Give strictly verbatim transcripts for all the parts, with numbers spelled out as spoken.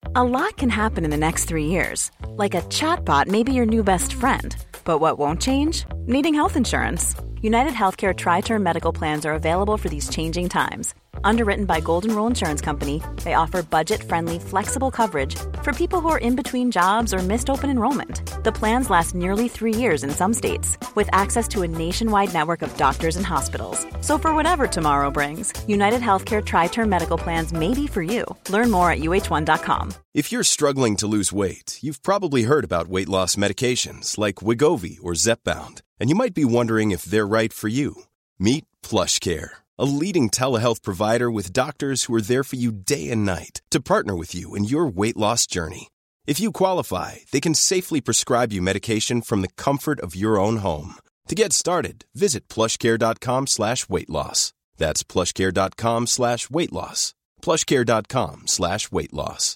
A lot can happen in the next three years. Like a chatbot may be your new best friend. But what won't change? Needing health insurance. United Healthcare Tri-Term Medical Plans are available for these changing times. Underwritten by Golden Rule Insurance Company, they offer budget-friendly, flexible coverage for people who are in between jobs or missed open enrollment. The plans last nearly three years in some states, with access to a nationwide network of doctors and hospitals. So for whatever tomorrow brings, United Healthcare Tri-Term Medical Plans may be for you. Learn more at U H one dot com. If you're struggling to lose weight, you've probably heard about weight loss medications like Wegovy or Zepbound, and you might be wondering if they're right for you. Meet PlushCare, a leading telehealth provider with doctors who are there for you day and night to partner with you in your weight loss journey. If you qualify, they can safely prescribe you medication from the comfort of your own home. To get started, visit plushcare.com slash weight loss. That's plushcare.com slash weight loss. plushcare.com slash weight loss.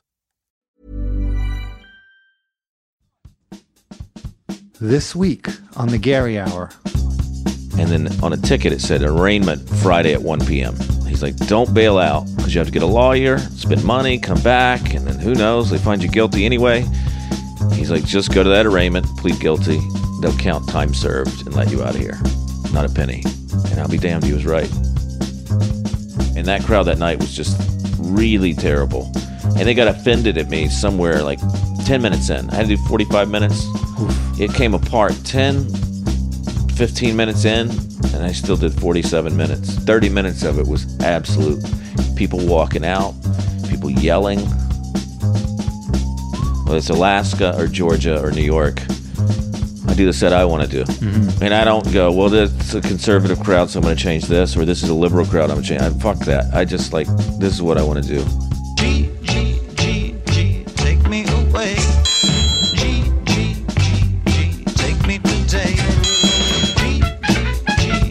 This week on the Gary Hour. And then on a ticket it said arraignment Friday at one p.m. He's like, don't bail out because you have to get a lawyer, spend money, come back, and then who knows, they find you guilty anyway. He's like, just go to that arraignment, plead guilty, they'll count time served and let you out of here. Not a penny. And I'll be damned, he was right. And that crowd that night was just really terrible. And they got offended at me somewhere like ten minutes in. I had to do forty-five minutes. Oof. It came apart ten, fifteen minutes in, and I still did forty-seven minutes. thirty minutes of it was absolute people walking out, people yelling. Whether it's Alaska or Georgia or New York, I do the set I want to do. Mm-hmm. And I don't go, well, this is a conservative crowd, so I'm going to change this, or this is a liberal crowd, I'm going to change. I, fuck that. I just like, this is what I want to do. G, G, G, G, take me away. G, G, G, G, take me today. G, G, G,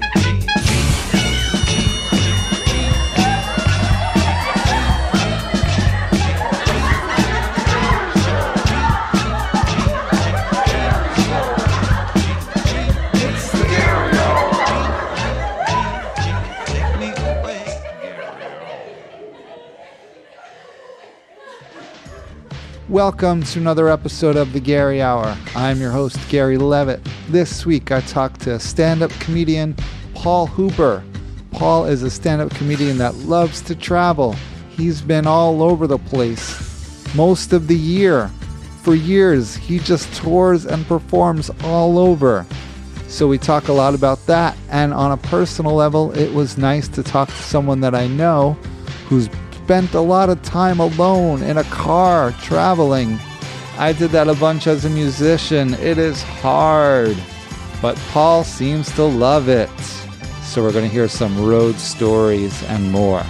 Welcome to another episode of the Gary Hour. I'm your host, Gary Levitt. This week I talked to stand-up comedian Paul Huber. Paul is a stand-up comedian that loves to travel. He's been all over the place most of the year. For years, he just tours and performs all over. So we talk a lot about that. And on a personal level, it was nice to talk to someone that I know who's spent a lot of time alone in a car traveling. I did that a bunch as a musician. It is hard, but Paul seems to love it. So we're going to hear some road stories and more.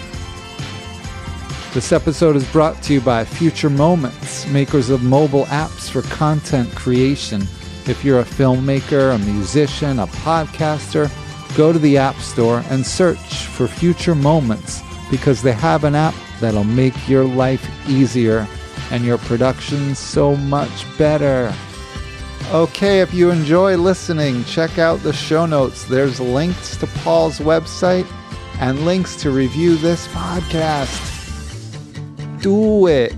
This episode is brought to you by Future Moments, makers of mobile apps for content creation. If you're a filmmaker, a musician, a podcaster, go to the App Store and search for Future Moments, because they have an app that'll make your life easier and your production so much better. Okay, if you enjoy listening, check out the show notes. There's links to Paul's website and links to review this podcast. Do it.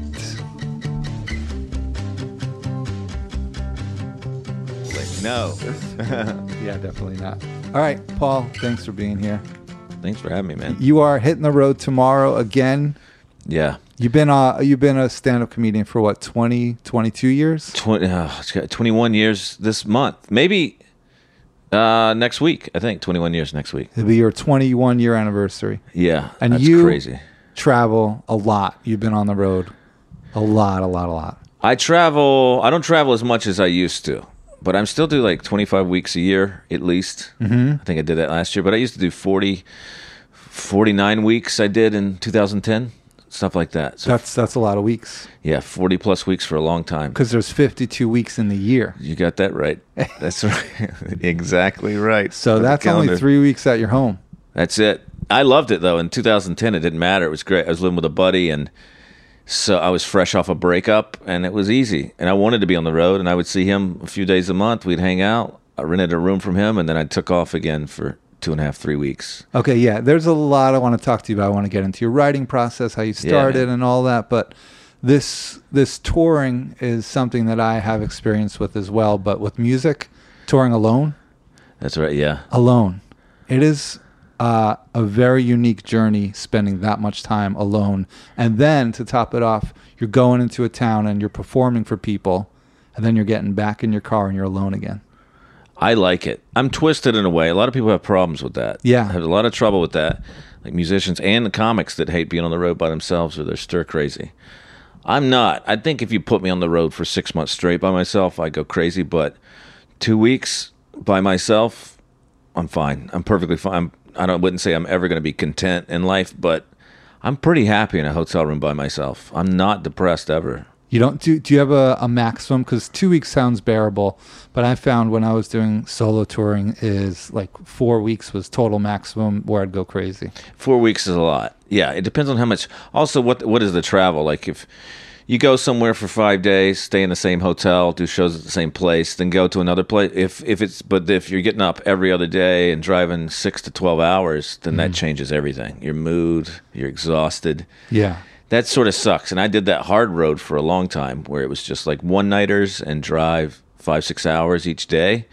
No. Yeah, definitely not. All right, Paul, thanks for being here. Thanks for having me, man. You are hitting the road tomorrow again. Yeah. You've been uh, you've been a stand-up comedian for what, twenty, twenty-two years? twenty, uh, twenty-one years this month. Maybe uh, next week, I think. twenty-one years next week. It'll be your twenty-one year anniversary. Yeah, and that's you crazy. Travel a lot. You've been on the road a lot, a lot, a lot. I travel, I don't travel as much as I used to, but I'm still do like twenty-five weeks a year at least. Mm-hmm. I think I did that last year, but I used to do forty, forty-nine weeks I did in two thousand ten, stuff like that. So that's that's a lot of weeks. Yeah, forty plus weeks for a long time. Because there's fifty-two weeks in the year. You got that right. That's right. Exactly right. So that's only three weeks at your home. That's it. I loved it though. In two thousand ten, it didn't matter. It was great. I was living with a buddy, and so I was fresh off a breakup, and it was easy. And I wanted to be on the road, and I would see him a few days a month. We'd hang out. I rented a room from him, and then I took off again for two and a half, three weeks. Okay, yeah. There's a lot I want to talk to you about. I want to get into your writing process, how you started, yeah, and all that. But this this touring is something that I have experience with as well, but with music, touring alone, That's right. Yeah. alone, it is uh, a very unique journey spending that much time alone. And then to top it off, you're going into a town and you're performing for people, and then you're getting back in your car and you're alone again. I like it. I'm twisted in a way. A lot of people have problems with that. Yeah. I have a lot of trouble with that. Like musicians and the comics that hate being on the road by themselves or they're stir crazy. I'm not. I think if you put me on the road for six months straight by myself, I go crazy. But two weeks by myself, I'm fine. I'm perfectly fine. I'm, I don't, wouldn't say I'm ever going to be content in life, but I'm pretty happy in a hotel room by myself. I'm not depressed ever. You don't do? Do you have a, a maximum? Because two weeks sounds bearable, but I found when I was doing solo touring is like four weeks was total maximum where I'd go crazy. Four weeks is a lot. Yeah, it depends on how much. Also, what what is the travel like? If you go somewhere for five days, stay in the same hotel, do shows at the same place, then go to another place. If if it's but if you're getting up every other day and driving six to twelve hours, then that changes everything. Your mood, you're exhausted. Yeah. That sort of sucks. And I did that hard road for a long time where it was just like one-nighters and drive five, six hours each day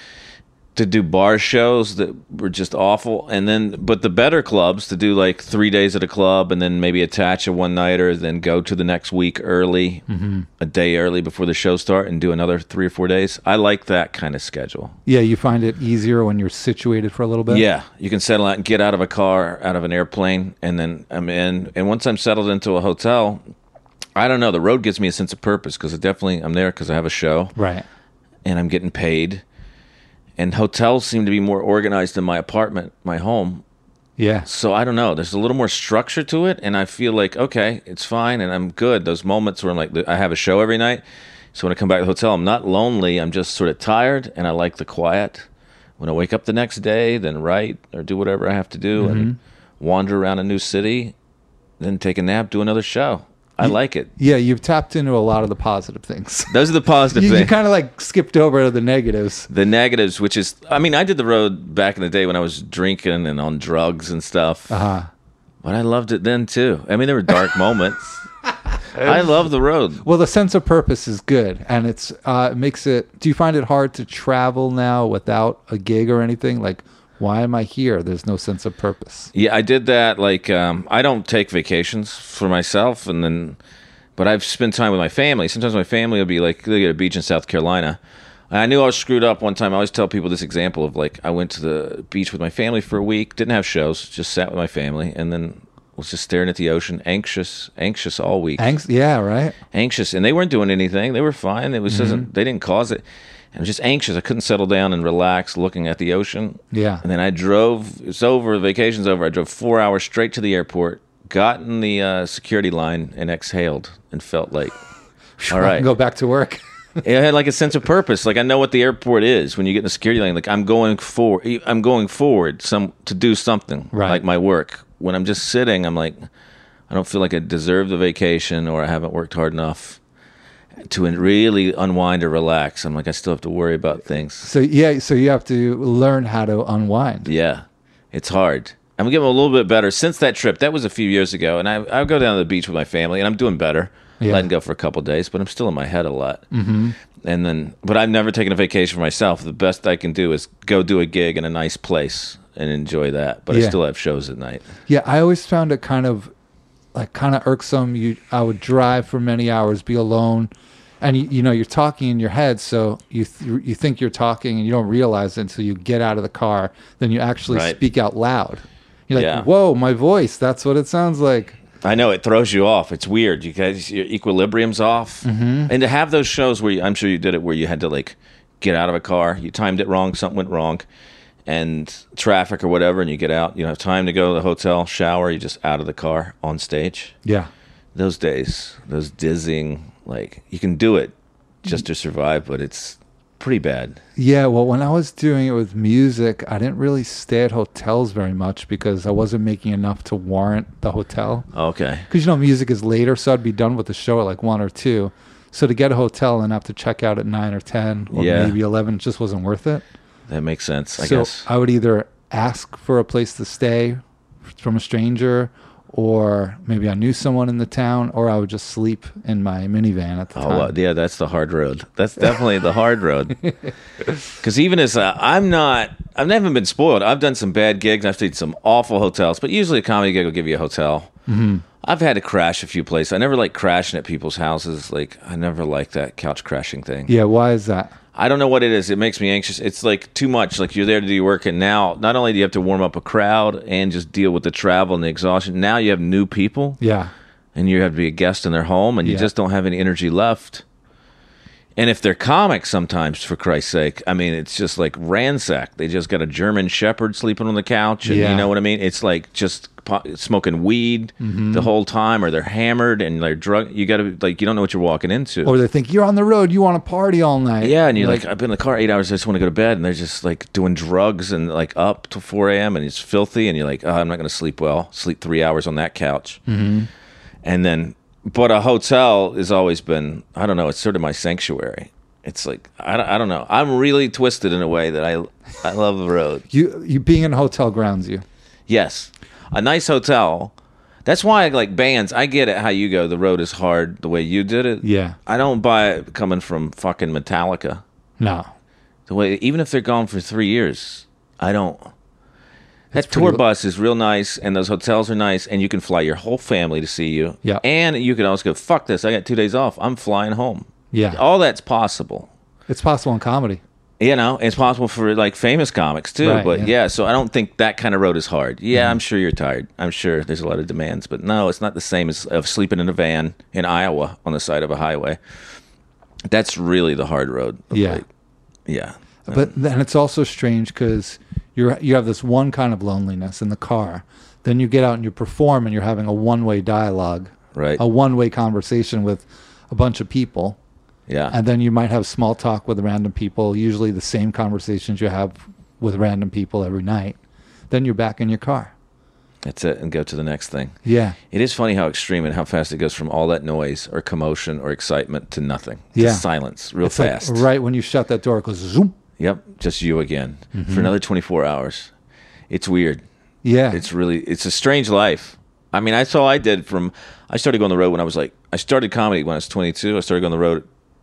to do bar shows that were just awful. And then, but the better clubs to do like three days at a club and then maybe attach a one-nighter, then go to the next week early, mm-hmm. a day early before the show start and do another three or four days. I like that kind of schedule. Yeah, you find it easier when you're situated for a little bit? Yeah, you can settle out and get out of a car, out of an airplane, and then I'm in. And once I'm settled into a hotel, I don't know, the road gives me a sense of purpose because it definitely, I'm there because I have a show. Right. And I'm getting paid. And hotels seem to be more organized than my apartment, my home. Yeah. So I don't know. There's a little more structure to it, and I feel like, okay, it's fine, and I'm good. Those moments where I'm like, I have a show every night, so when I come back to the hotel, I'm not lonely. I'm just sort of tired, and I like the quiet. When I wake up the next day, then write or do whatever I have to do, mm-hmm. and wander around a new city, then take a nap, do another show. I you, like it. Yeah, you've tapped into a lot of the positive things. Those are the positive you, things. You kind of like skipped over the negatives. The negatives, which is, I mean, I did the road back in the day when I was drinking and on drugs and stuff. Uh-huh. But I loved it then, too. I mean, there were dark moments. I love the road. Well, the sense of purpose is good, and it's uh, it makes it, do you find it hard to travel now without a gig or anything? Like, why am I here? There's no sense of purpose. Yeah, I did that. Like, um, I don't take vacations for myself, and then, but I've spent time with my family. Sometimes my family will be like, they get a beach in South Carolina. And I knew I was screwed up one time. I always tell people this example of like, I went to the beach with my family for a week, didn't have shows, just sat with my family, and then was just staring at the ocean, anxious, anxious all week. Anx- yeah, right. Anxious, and they weren't doing anything. They were fine. It was Mm-hmm. doesn't. They didn't cause it. I was just anxious. I couldn't settle down and relax looking at the ocean. Yeah. And then I drove, it's over, vacation's over. I drove four hours straight to the airport, got in the uh, security line, and exhaled and felt like, all right. Go back to work. I had like a sense of purpose. Like I know what the airport is when you get in the security line. Like I'm going for, I'm going forward some to do something, Right. like my work. When I'm just sitting, I'm like, I don't feel like I deserve the vacation or I haven't worked hard enough to really unwind or relax. I'm like, I still have to worry about things. So yeah, so you have to learn how to unwind. Yeah, it's hard. I'm getting a little bit better since that trip. That was a few years ago, and I I go down to the beach with my family, and I'm doing better. Yeah. Letting go for a couple of days, but I'm still in my head a lot. Mm-hmm. And then, but I've never taken a vacation for myself. The best I can do is go do a gig in a nice place and enjoy that. But Yeah. I still have shows at night. Yeah, I always found it kind of like kind of irksome. You, I would drive for many hours, be alone, and you, you know you're talking in your head, so you th- you think you're talking and you don't realize it until you get out of the car. Then you actually Right. speak out loud. You're like, Yeah. "Whoa, my voice! That's what it sounds like." I know it throws you off. It's weird. You guys, your equilibrium's off. Mm-hmm. And to have those shows where you, I'm sure you did it, where you had to like get out of a car, you timed it wrong, something went wrong, and traffic or whatever, and you get out. You don't have time to go to the hotel, shower. You're just out of the car on stage. Yeah, Those days, those dizzying, like you can do it just to survive, but it's pretty bad. yeah. Well, when I was doing it with music, I didn't really stay at hotels very much because I wasn't making enough to warrant the hotel. Okay. Because, you know, music is later, so I'd be done with the show at like one or two. So to get a hotel and have to check out at nine or ten or Yeah. maybe eleven just wasn't worth it. That makes sense, I so guess. I would either ask for a place to stay from a stranger or maybe I knew someone in the town, or I would just sleep in my minivan at the Oh, time. well, yeah, that's the hard road. That's definitely the hard road. Because even as uh, I'm not, I've never been spoiled. I've done some bad gigs. I've stayed some awful hotels, but usually a comedy gig will give you a hotel. Mm-hmm. I've had to crash a few places. I never like crashing at people's houses. Like I never liked that couch crashing thing. Yeah, why is that? I don't know what it is. It makes me anxious. It's like too much. Like you're there to do your work, and now not only do you have to warm up a crowd and just deal with the travel and the exhaustion, now you have new people. Yeah. And you have to be a guest in their home, and you Yeah. just don't have any energy left. And if they're comics sometimes, for Christ's sake, I mean, it's just like ransacked. They just got a German Shepherd sleeping on the couch, and Yeah. you know what I mean? It's like just po- smoking weed Mm-hmm. the whole time, or they're hammered and they're drunk. You got to, like, you don't know what you're walking into. Or they think you're on the road, you want to party all night. Yeah, and you're like, I've been in the car eight hours, I just want to go to bed, and they're just like doing drugs and like up till four a.m. and it's filthy, and you're like, oh, I'm not going to sleep well. Sleep three hours on that couch. Mm-hmm. And then, but a hotel has always been, I don't know, it's sort of my sanctuary. It's like, I don't, I don't know. I'm really twisted in a way that I I love the road. you you being in a hotel grounds you. Yes. A nice hotel. That's why I like bands. I get it how you go. The road is hard the way you did it. Yeah. I don't buy it coming from fucking Metallica. No. The way, even if they're gone for three years, I don't. That It's tour pretty- bus is real nice, and those hotels are nice, and you can fly your whole family to see you. Yeah. And you can also go, fuck this, I got two days off. I'm flying home. Yeah. All that's possible. It's possible in comedy. You know, it's possible for like famous comics too. Right, but yeah. yeah. so I don't think that kind of road is hard. Yeah, I'm sure you're tired. I'm sure there's a lot of demands, but no, it's not the same as of sleeping in a van in Iowa on the side of a highway. That's really the hard road. of, Yeah. like, yeah. But then it's also strange because you're you have this one kind of loneliness in the car. Then you get out and you perform and you're having a one-way dialogue, Right. a one-way conversation with a bunch of people. Yeah. And then you might have small talk with random people, usually the same conversations you have with random people every night. Then you're back in your car. That's it, and go to the next thing. Yeah. It is funny how extreme and how fast it goes from all that noise or commotion or excitement to nothing. To Yeah. silence real It's like fast. right when you shut that door, it goes zoom. Yep, just you again Mm-hmm. for another twenty-four hours. It's weird. Yeah. It's really, it's a strange life. I mean, that's all I did from, I started going on the road when I was like, I started comedy when I was twenty-two. I started going on the road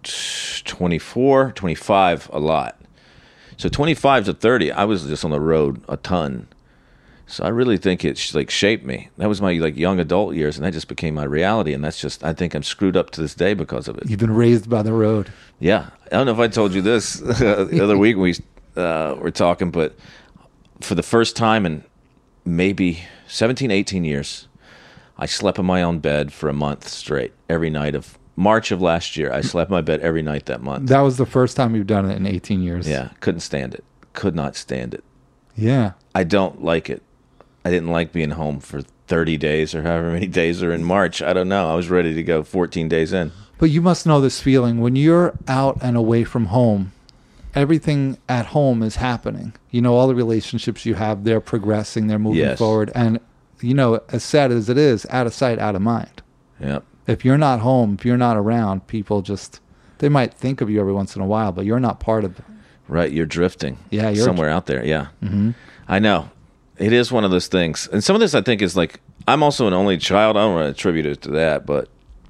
at twenty-four, twenty-five a lot. So twenty-five to thirty, I was just on the road a ton. So I really think it's like shaped me. That was my like young adult years, and that just became my reality. And that's just, I think I'm screwed up to this day because of it. You've been raised by the road. Yeah. I don't know if I told you this the other week when we uh, were talking, but for the first time in maybe seventeen, eighteen years, I slept in my own bed for a month straight. Every night of March of last year, I slept in my bed every night that month. That was the first time you've done it in eighteen years. Yeah. Couldn't stand it. Could not stand it. Yeah. I don't like it. I didn't like being home for thirty days or however many days are in March. I don't know. I was ready to go fourteen days in. But you must know this feeling when you're out and away from home, everything at home is happening. You know, all the relationships you have, they're progressing, they're moving Yes. forward. And, you know, as sad as it is, out of sight, out of mind. Yep. If you're not home, if you're not around, people just, they might think of you every once in a while, but you're not part of it. Right, you're drifting. Yeah, you're- somewhere out there. Yeah, mm-hmm. I know. It is one of those things, and some of this I think is like I'm also an only child. I don't want to attribute it to that, but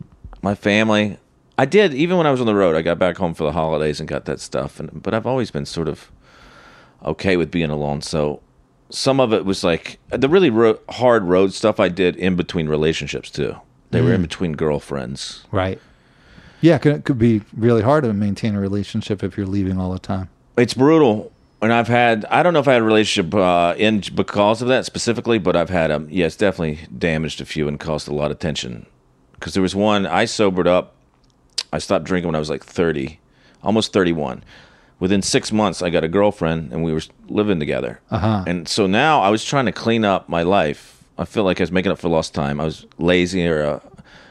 my family. I did even when I was on the road. I got back home for the holidays and got that stuff, and but I've always been sort of okay with being alone. So some of it was like the really ro- hard road stuff I did in between relationships too. They were in between girlfriends. Right. Yeah, it could, it could be really hard to maintain a relationship if you're leaving all the time. It's brutal. And I've had, I don't know if I had a relationship uh, in because of that specifically, but I've had, um, yeah, it's definitely damaged a few and caused a lot of tension. Because there was one, I sobered up. I stopped drinking when I was like thirty, almost thirty-one. Within six months, I got a girlfriend and we were living together. Uh-huh. And so now I was trying to clean up my life. I feel like I was making up for lost time. I was lazy or uh,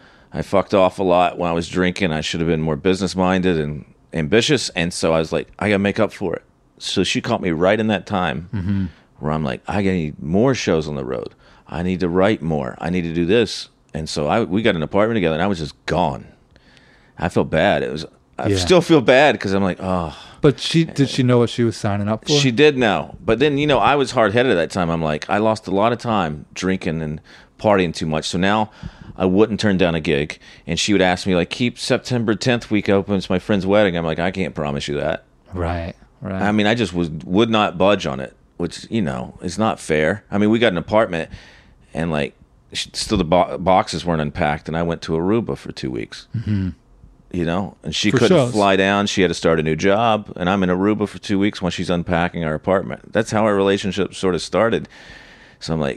I fucked off a lot when I was drinking. I should have been more business-minded and ambitious. And so I was like, I got to make up for it. So she caught me right in that time mm-hmm. where I'm like, I need more shows on the road. I need to write more. I need to do this. And so I we got an apartment together, and I was just gone. I felt bad. It was. I Yeah. still feel bad because I'm like, oh. But she did she know what she was signing up for? She did know. But then, you know, I was hard-headed at that time. I'm like, I lost a lot of time drinking and partying too much. So now I wouldn't turn down a gig, and she would ask me like, keep September tenth week open. It's my friend's wedding. I'm like, I can't promise you that. Right, right. I mean, I just was would not budge on it, which, you know, is not fair. I mean, we got an apartment, and like, still the bo- boxes weren't unpacked, and I went to Aruba for two weeks. Mm-hmm. You know, and she For couldn't shows. fly down. She had to start a new job, and I'm in Aruba for two weeks while she's unpacking our apartment. That's how our relationship sort of started. So I'm like,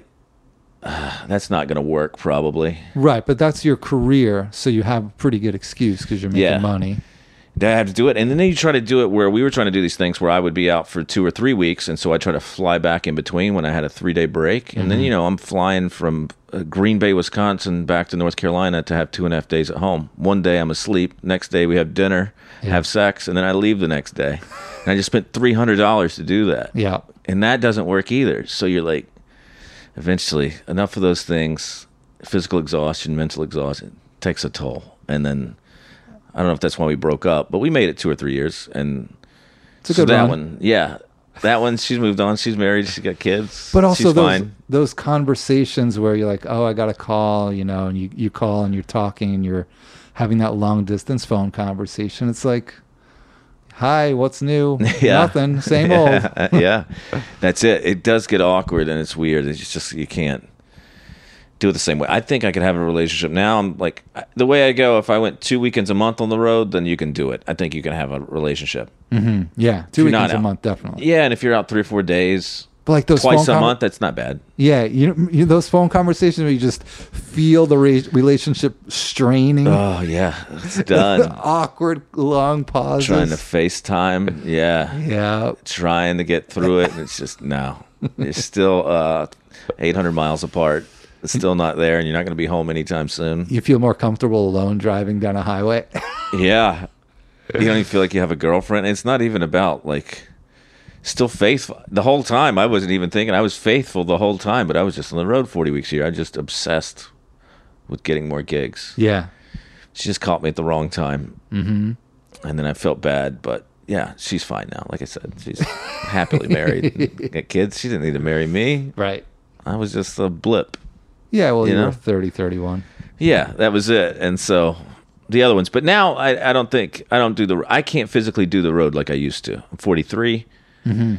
ah, that's not going to work, probably. Right, but that's your career, so you have a pretty good excuse because you're making Yeah. money. I had to do it, and then you try to do it where we were trying to do these things where I would be out for two or three weeks, and so I try to fly back in between when I had a three-day break, and mm-hmm. then, you know, I'm flying from uh, Green Bay, Wisconsin, back to North Carolina to have two and a half days at home. One day I'm asleep, next day we have dinner, yeah. have sex, and then I leave the next day. And I just spent three hundred dollars to do that. Yeah. And that doesn't work either. So you're like, eventually, enough of those things, physical exhaustion, mental exhaustion, takes a toll, and then I don't know if that's why we broke up, but we made it two or three years, and it's a so good that run. one, yeah, that one, she's moved on, she's married, she's got kids, but also she's those fine. those conversations where you're like, oh, I got a call, you know, and you you call and you're talking and you're having that long distance phone conversation. It's like, hi, what's new? Yeah. Nothing, same yeah. old. Yeah, that's it. It does get awkward, and it's weird. It's just you can't do it the same way. I think I could have a relationship now. I'm like, the way I go, if I went two weekends a month on the road, then you can do it. I think you can have a relationship. Mm-hmm. Yeah, two you're not weekends a out. month, definitely. Yeah, and if you're out three or four days, But like those twice phone a conver- month, that's not bad. Yeah, you, you those phone conversations where you just feel the re- relationship straining. Oh yeah, it's The done. awkward long pauses. Trying to FaceTime, yeah, Yeah. trying to get through it, and it's just no. You're still uh, eight hundred miles apart. It's still not there, and you're not going to be home anytime soon. You feel more comfortable alone driving down a highway. Yeah, you don't even feel like you have a girlfriend. It's not even about like still faithful the whole time. I wasn't even thinking I was faithful the whole time, but I was just on the road forty weeks a year. I just obsessed with getting more gigs. Yeah. She just caught me at the wrong time, mm-hmm. and then I felt bad. But yeah, she's fine now. Like I said, she's happily married, got kids. She didn't need to marry me. Right. I was just a blip. Yeah, well, You you know? were thirty, thirty-one. Yeah, that was it. And so the other ones, but now I, I don't think I don't do the. I can't physically do the road like I used to. I'm forty-three. Mm-hmm.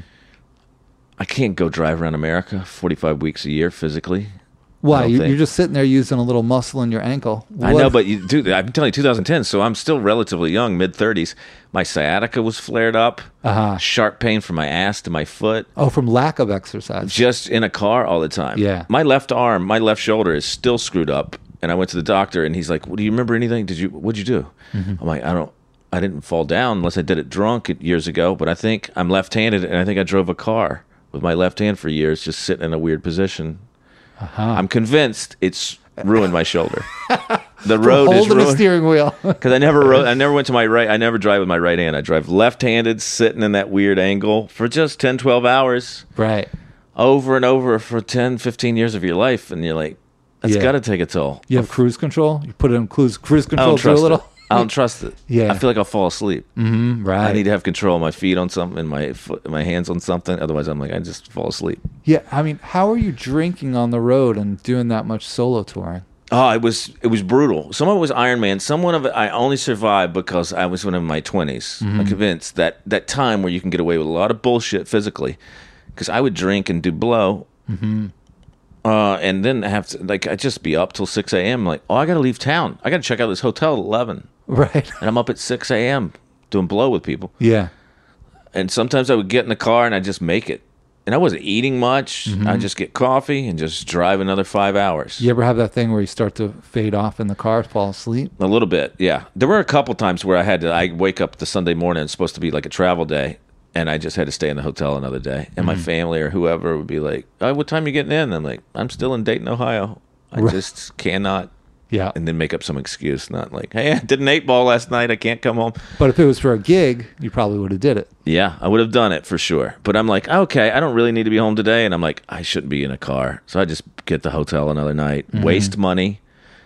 I can't go drive around America forty-five weeks a year physically. Why? I don't You, think. you're just sitting there using a little muscle in your ankle. I What- know, but you, dude, I'm telling you, two thousand ten. So I'm still relatively young, mid thirties. My sciatica was flared up. Uh-huh. Sharp pain from my ass to my foot. Oh, from lack of exercise. Just in a car all the time. Yeah. My left arm, my left shoulder is still screwed up. And I went to the doctor, and he's like, well, do you remember anything? Did you, what'd you do? Mm-hmm. I'm like, I don't, I didn't fall down unless I did it drunk years ago. But I think I'm left-handed, and I think I drove a car with my left hand for years, just sitting in a weird position. Uh-huh. I'm convinced it's ruined my shoulder. The From road is holding a ruined. steering wheel. Because I never rode, I never went to my right. I never drive with my right hand. I drive left-handed, sitting in that weird angle for just ten, twelve hours, Right. over and over for ten, fifteen years of your life. And you're like, that's Yeah. got to take a toll. You have cruise control? You put it in cruise, cruise I control don't too a trust little? it. I don't trust it. Yeah. I feel like I'll fall asleep. Mm, right. I need to have control of my feet on something, my foot, my hands on something. Otherwise, I'm like, I just fall asleep. Yeah, I mean, how are you drinking on the road and doing that much solo touring? Oh, it was it was brutal. Some of it was Iron Man. Some of it I only survived because I was in my twenties. Mm-hmm. I'm convinced that that time where you can get away with a lot of bullshit physically, because I would drink and do blow, Mm-hmm. uh, and then have to like I'd just be up till six a.m. Like, oh, I got to leave town. I got to check out this hotel at eleven, Right. and I'm up at six a.m. doing blow with people. Yeah. And sometimes I would get in the car and I'd just make it. And I wasn't eating much. Mm-hmm. I'd just get coffee and just drive another five hours. You ever have that thing where you start to fade off in the car, fall asleep? A little bit, yeah. There were a couple times where I had to, I wake up the Sunday morning, it's supposed to be like a travel day, and I just had to stay in the hotel another day. And my family or whoever would be like, oh, what time are you getting in? I'm like, I'm still in Dayton, Ohio. I Right. just cannot. Yeah. And then make up some excuse, not like, hey, I did an eight ball last night. I can't come home. But if it was for a gig, you probably would have did it. Yeah, I would have done it for sure. But I'm like, okay, I don't really need to be home today. And I'm like, I shouldn't be in a car. So I just get the hotel another night, Mm-hmm. waste money.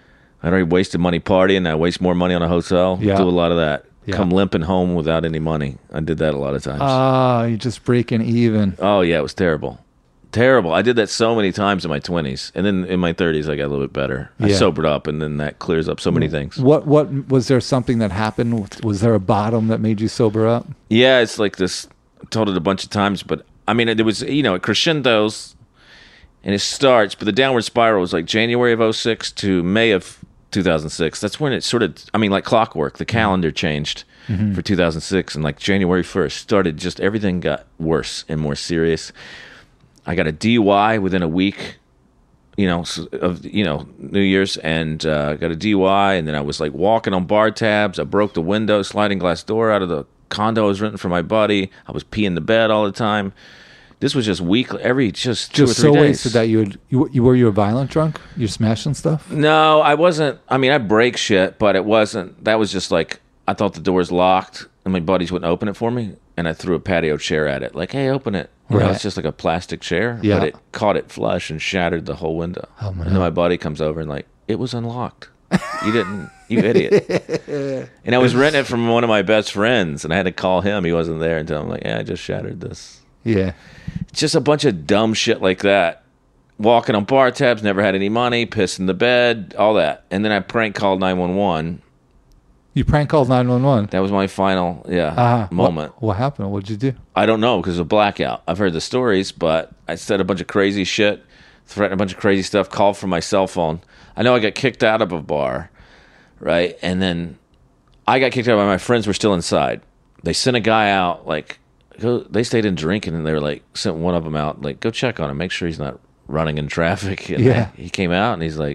I already wasted money partying. I waste more money on a hotel. Yeah. Do a lot of that. Yeah. Come limping home without any money. I did that a lot of times. Ah, you're just breaking even. oh, yeah, it was terrible. Terrible. I did that so many times in my twenties, and then in my thirties, I got a little bit better. I Yeah. sobered up, and then that clears up so many things. What what was there something that happened? Was there a bottom that made you sober up? Yeah, it's like this. I told it a bunch of times, but I mean, it was, you know, it crescendos and it starts, but the downward spiral was like January of oh six to May of two thousand six. That's when it sort of, I mean, like clockwork, the calendar changed mm-hmm. for two thousand six, and like January first started, just everything got worse and more serious. I got a D U I within a week, you know, of, you know, New Year's, and uh, got a D U I, and then I was like walking on bar tabs. I broke the window, sliding glass door out of the condo I was renting for my buddy. I was peeing the bed all the time. This was just weekly, every just two Just or three so days. wasted that you would you, you were you a violent drunk? You're smashing stuff? No, I wasn't. I mean, I break shit, but it wasn't. That was just like, I thought the door was locked, and my buddies wouldn't open it for me, and I threw a patio chair at it, like, hey, open it. You know, Right. it's just like a plastic chair, Yeah. but it caught it flush and shattered the whole window. Oh, my and then my buddy comes over and like, it was unlocked. You didn't, you idiot. And I was renting it from one of my best friends, and I had to call him. He wasn't there and tell him, like, yeah, I just shattered this. Yeah. Just a bunch of dumb shit like that. Walking on bar tabs, never had any money, pissed in the bed, all that. And then I prank called nine one one. You prank called nine one one. That was my final, yeah, Uh-huh. moment. What, what happened? What'd you do? I don't know, because of blackout. I've heard the stories, but I said a bunch of crazy shit, threatened a bunch of crazy stuff, called from my cell phone. I know I got kicked out of a bar, right? And then I got kicked out, but my friends were still inside. They sent a guy out, like, go, they stayed in drinking, and they were like, sent one of them out, like, go check on him, make sure he's not running in traffic. And Yeah. he came out, and he's like,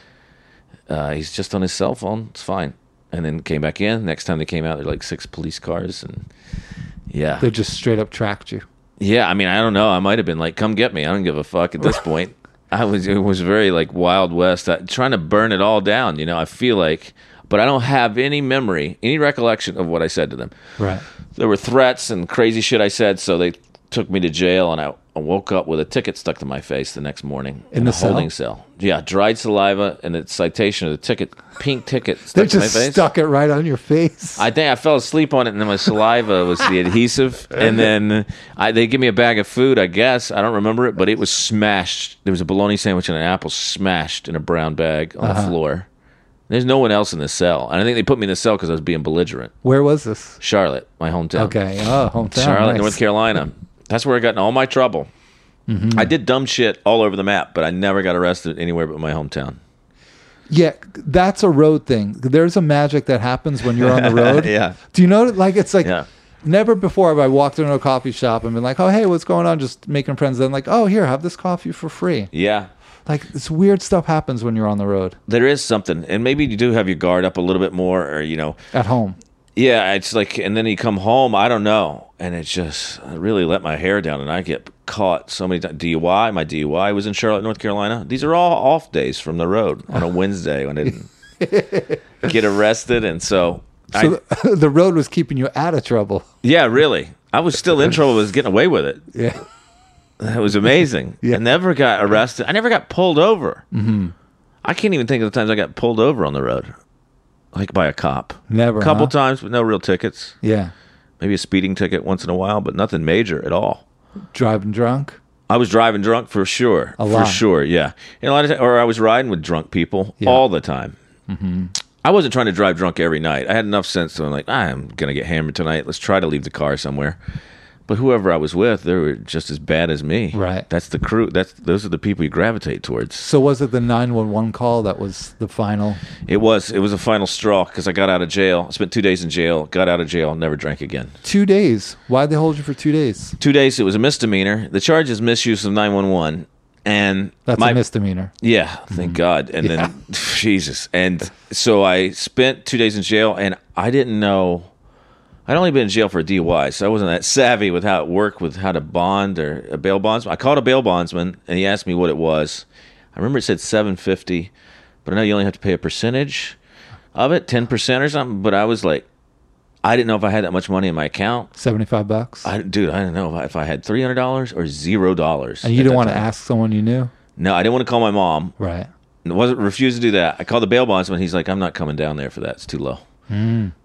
uh, he's just on his cell phone, it's fine. And then came back in. Next time they came out, there were like six police cars, and yeah. They just straight up tracked you. Yeah, I mean, I don't know. I might have been like, "Come get me." I don't give a fuck at this point. I was, it was very like Wild West, I, trying to burn it all down. You know, I feel like, but I don't have any memory, any recollection of what I said to them. Right. There were threats and crazy shit I said, so they took me to jail, and I, I woke up with a ticket stuck to my face the next morning In a the cell? holding cell. Yeah, dried saliva and a citation of the ticket, pink ticket They stuck to my just face. stuck it right on your face. I think I fell asleep on it, and then my saliva was the adhesive. And then I, they give me a bag of food, I guess. I don't remember it, but it was smashed. There was a bologna sandwich and an apple smashed in a brown bag on Uh-huh. the floor. There's no one else in the cell. And I think they put me in the cell because I was being belligerent. Where was this? Charlotte, my hometown. Okay. Oh, hometown. Charlotte, Nice. North Carolina. That's where I got in all my trouble. Mm-hmm. I did dumb shit all over the map, but I never got arrested anywhere but my hometown. Yeah, that's a road thing. There's a magic that happens when you're on the road. Yeah. Do you know, like, it's like, Yeah. never before have I walked into a coffee shop and been like, oh, hey, what's going on? Just making friends. Then like, oh, here, have this coffee for free. Yeah. Like, this weird stuff happens when you're on the road. There is something. And maybe you do have your guard up a little bit more, or, you know. At home. Yeah, it's like, and then you come home, I don't know. And it's just, I really let my hair down, and I get caught so many times. D U I, my D U I was in Charlotte, North Carolina. These are all off days from the road on a Wednesday when I didn't get arrested. And so, So I, the, the road was keeping you out of trouble. yeah, really. I was still in trouble, was getting away with it. Yeah. That was amazing. Yeah. I never got arrested. I never got pulled over. Mm-hmm. I can't even think of the times I got pulled over on the road, like by a cop. Never. A couple huh? times, but no real tickets. Yeah. Maybe a speeding ticket once in a while, but nothing major at all. Driving drunk. I was driving drunk for sure. A for lot. sure, yeah. And a lot of time, or I was riding with drunk people Yeah. all the time. Mm-hmm. I wasn't trying to drive drunk every night. I had enough sense to, I'm like, I'm going to get hammered tonight. Let's try to leave the car somewhere. But whoever I was with, they were just as bad as me. Right. That's the crew. That's Those are the people you gravitate towards. So was it the nine one one call that was the final? It was. It was a final straw because I got out of jail. I spent two days in jail. Got out of jail. Never drank again. Two days. Why'd they hold you for two days? Two days. It was a misdemeanor. The charge is misuse of nine one one. And That's my, a misdemeanor. Yeah, thank God. And Yeah. then, Jesus. And so I spent two days in jail, and I didn't know. I'd only been in jail for a D U I, so I wasn't that savvy with how it worked, with how to bond or a bail bondsman. I called a bail bondsman, and he asked me what it was. I remember it said seven fifty, but I know you only have to pay a percentage of it, ten percent or something. But I was like, I didn't know if I had that much money in my account. seventy-five bucks. I, dude, I didn't know if I, if I had three hundred dollars or zero dollars. And you didn't want to ask someone you knew? No, I didn't want to call my mom. Right. Wasn't refused to do that. I called the bail bondsman. He's like, I'm not coming down there for that. It's too low. Mm.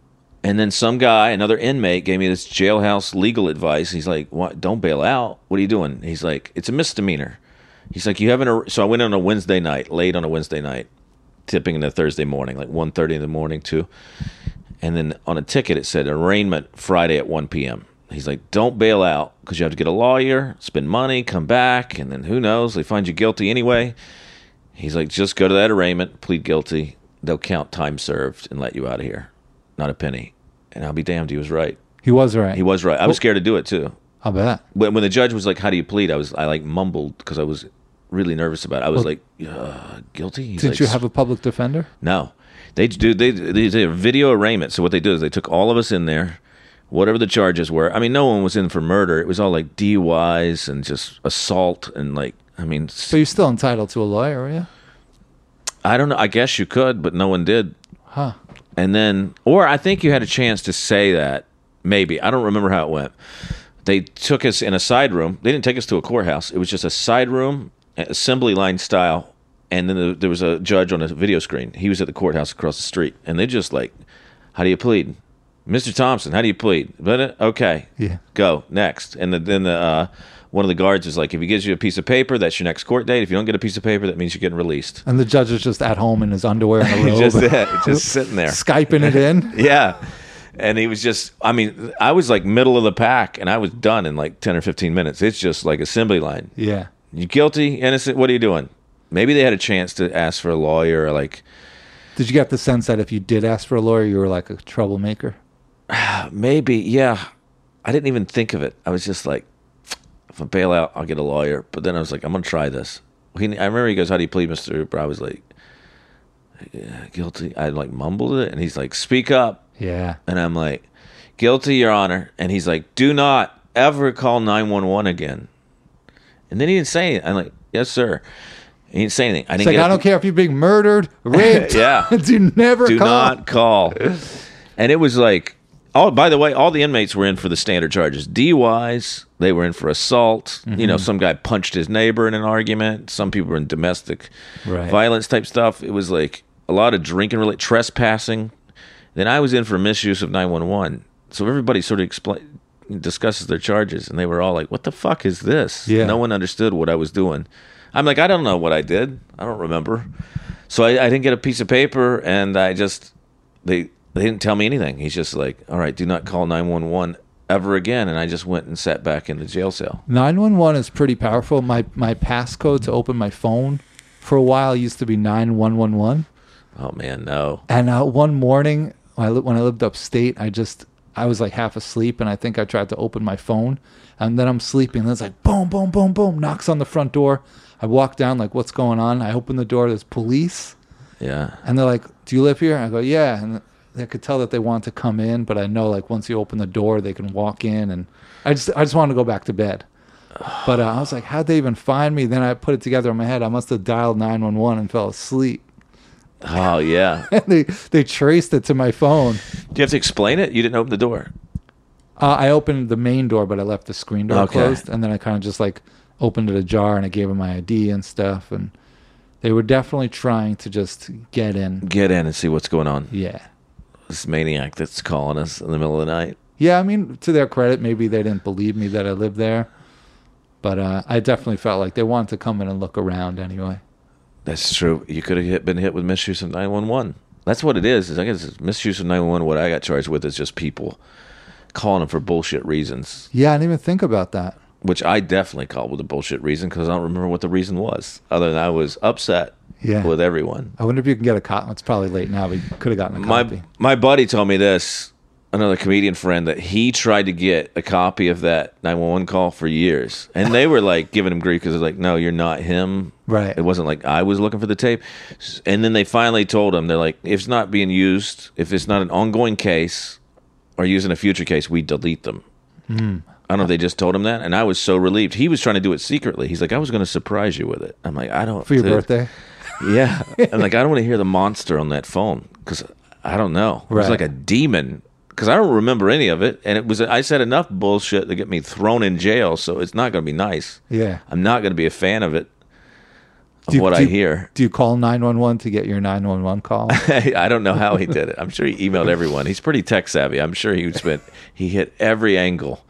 And then some guy, another inmate, gave me this jailhouse legal advice. He's like, "What? Don't bail out. What are you doing?" He's like, "It's a misdemeanor." He's like, "You haven't." Ar-. So I went on a Wednesday night, late on a Wednesday night, tipping into Thursday morning, like one thirty in the morning too. And then on a ticket it said arraignment Friday at one p.m. He's like, "Don't bail out because you have to get a lawyer, spend money, come back, and then who knows? They find you guilty anyway." He's like, "Just go to that arraignment, plead guilty. They'll count time served and let you out of here. Not a penny." And I'll be damned, he was right. He was right. He was right. I was scared to do it too. I'll bet. When, when the judge was like, "How do you plead?" I was, I like mumbled because I was really nervous about it. I was Well, like, uh, "Guilty." He's Did like, you have a public defender? No, they do. They they did a video arraignment. So what they do is they took all of us in there, whatever the charges were. I mean, no one was in for murder. It was all like D U Is and just assault and like. I mean, So you're still entitled to a lawyer, are you? I don't know. I guess you could, but no one did. Huh. And then, or I think you had a chance to say that. Maybe. I don't remember how it went. They took us in a side room. They didn't take us to a courthouse. It was just a side room, assembly line style. And then the, there was a judge on a video screen. He was at the courthouse across the street. And they just like, "How do you plead? Mister Thompson, how do you plead?" But okay. Yeah. Go. Next. And the, then the uh, one of the guards is like, "If he gives you a piece of paper, that's your next court date. If you don't get a piece of paper, that means you're getting released." And the judge is just at home in his underwear and a robe. just, yeah, just sitting there. Skyping it in. Yeah. And he was just, I mean, I was like middle of the pack, and I was done in like ten or fifteen minutes. It's just like assembly line. Yeah. You guilty, innocent, what are you doing? Maybe they had a chance to ask for a lawyer or like, Did you get the sense that if you did ask for a lawyer, you were like a troublemaker? maybe, yeah. I didn't even think of it. I was just like, if I bail out, I'll get a lawyer. But then I was like, I'm going to try this. He, I remember he goes, "How do you plead, Mister Hooper?" I was like, "Yeah, guilty." I like mumbled it, and he's like, "Speak up." Yeah. And I'm like, "Guilty, Your Honor." And he's like, "Do not ever call nine one one again." And then he didn't say anything. I'm like, "Yes, sir." He didn't say anything. I It's didn't like, get I don't care if you're being murdered, raped. Yeah. Do never Do call. not call. And it was like, oh, by the way, all the inmates were in for the standard charges. D U Is, they were in for assault. Mm-hmm. You know, some guy punched his neighbor in an argument. Some people were in domestic Right. violence type stuff. It was like a lot of drinking, related trespassing. Then I was in for misuse of nine one one. So everybody sort of explain, discusses their charges, and they were all like, "What the fuck is this?" Yeah. No one understood what I was doing. I'm like, I don't know what I did. I don't remember. So I, I didn't get a piece of paper, and I just, they they didn't tell me anything. He's just like, "All right, do not call nine one one ever again." And I just went and sat back in the jail cell. nine one one is pretty powerful. My my passcode to open my phone for a while used to be nine one one one. Oh, man, no. And uh, one morning, when I, li- when I lived upstate, I just, I was like half asleep, and I think I tried to open my phone, and then I'm sleeping, and it's like boom, boom, boom, boom, knocks on the front door. I walk down, like, what's going on? I open the door, there's police, Yeah. and they're like, "Do you live here?" I go, "Yeah," and I could tell that they want to come in, but I know, like, once you open the door, they can walk in, and I just, I just wanted to go back to bed. But uh, I was like, how'd they even find me? Then I put it together in my head. I must have dialed nine one one and fell asleep. Oh, yeah. And they, they traced it to my phone. Do you have to explain it? You didn't open the door. Uh, I opened the main door, but I left the screen door Okay. closed. And then I kind of just like opened it ajar, and I gave them my I D and stuff. And they were definitely trying to just get in. Get in and see what's going on. Yeah. This maniac that's calling us in the middle of the night. Yeah, I mean, to their credit, maybe they didn't believe me that I lived there. But uh, I definitely felt like they wanted to come in and look around anyway. That's true. You could have hit, been hit with misuse of nine one one. That's what it is. is I guess it's misuse of nine one one. What I got charged with is just people calling them for bullshit reasons, Yeah, I didn't even think about that. which I definitely called with a bullshit reason because I don't remember what the reason was, other than I was upset Yeah. with everyone. I wonder if you can get a copy. It's probably late now, but you could have gotten a My copy. my buddy told me this, another comedian friend, that he tried to get a copy of that nine one one call for years. And they were like giving him grief because they're like, "No, you're not him." Right. It wasn't like I was looking for the tape. And then they finally told him, they're like, "If it's not being used, if it's not an ongoing case or used in a future case, we delete them." Mm. I don't know if they just told him that. And I was so relieved. He was trying to do it secretly. He's like, "I was going to surprise you with it." I'm like, I don't. For your dude. birthday? Yeah. I'm like, I don't want to hear the monster on that phone because I don't know. It was Right. like a demon because I don't remember any of it. And it was, I said enough bullshit to get me thrown in jail. So it's not going to be nice. Yeah. I'm not going to be a fan of it. of you- what do I you- hear. Do you call nine one one to get your nine one one call? I don't know how he did it. I'm sure he emailed everyone. He's pretty tech savvy. I'm sure he spent he hit every angle,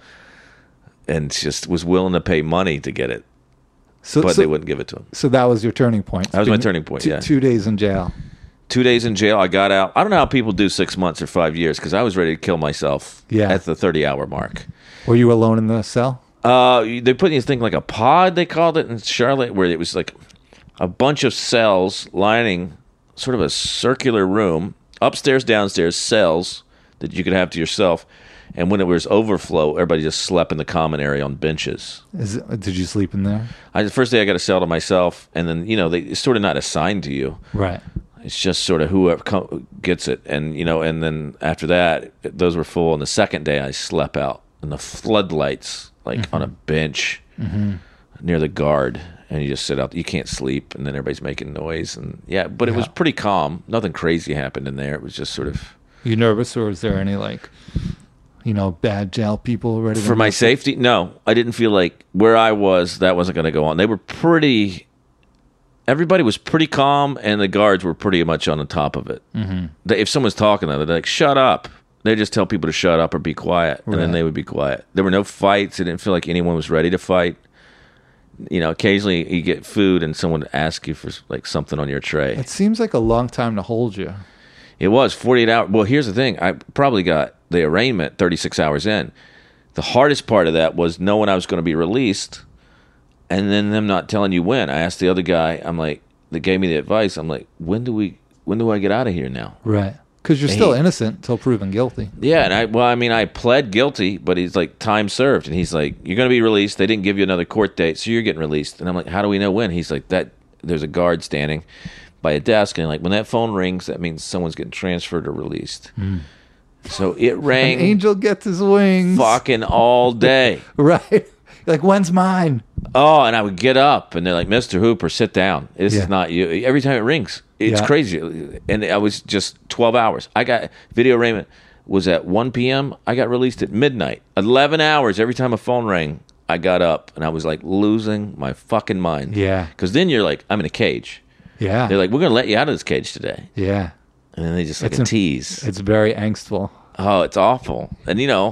and just was willing to pay money to get it, So, but so, they wouldn't give it to him. so that was your turning point. That was my Being- turning point, two, yeah. Two days in jail. Two days in jail. I got out. I don't know how people do six months or five years because I was ready to kill myself. Yeah. At the thirty hour mark. Were you alone in the cell? Uh, they put this thing like a pod, they called it in Charlotte, where it was like a bunch of cells lining sort of a circular room, upstairs, downstairs, cells that you could have to yourself. And when it was overflow, everybody just slept in the common area on benches. Is it, did you sleep in there? I, the first day I got a cell to myself, and then, you know, they, it's sort of not assigned to you. Right. It's just sort of whoever com- gets it. And, you know, and then after that, those were full. And the second day I slept out in the floodlights, like mm-hmm. on a bench mm-hmm. near the guard. And you just sit out. You can't sleep. And then everybody's making noise. And yeah, but it yeah. was pretty calm. Nothing crazy happened in there. It was just sort of. You nervous, or was there any, like, you know, bad jail people ready to For my safety? No. I didn't feel like where I was, that wasn't going to go on. They were pretty. Everybody was pretty calm, and the guards were pretty much on the top of it. Mm-hmm. They, if someone's talking to them, they're like, shut up. They just tell people to shut up or be quiet, and right. then they would be quiet. There were no fights. It didn't feel like anyone was ready to fight. You know, occasionally you get food, and someone would ask you for like something on your tray. It seems like a long time to hold you. It was forty-eight hours. Well, here's the thing. I probably got the arraignment thirty-six hours in. The hardest part of that was knowing I was going to be released, and then them not telling you when. I asked the other guy, I'm like, that gave me the advice. I'm like, when do we, when do I get out of here now? Right. Because you're And still he- innocent until proven guilty. Yeah, and I, well, I mean, I pled guilty, but he's like, time served. And he's like, you're going to be released. They didn't give you another court date, so you're getting released. And I'm like, how do we know when? He's like, that, there's a guard standing by a desk, and like, when that phone rings, that means someone's getting transferred or released. Mm. So it rang An angel gets his wings. fucking all day. Right. Like, when's mine? Oh, and I would get up, and they're like, Mister Hooper, sit down. This Yeah. is not you. Every time it rings, it's Yeah. crazy. And I was just twelve hours. I got video arraignment was at one p.m. I got released at midnight. eleven hours every time a phone rang. I got up, and I was like losing my fucking mind. Yeah. Because then you're like, I'm in a cage. Yeah. They're like, we're going to let you out of this cage today. yeah. And then they just like It's a a- tease. It's very angstful. Oh, it's awful. And, you know,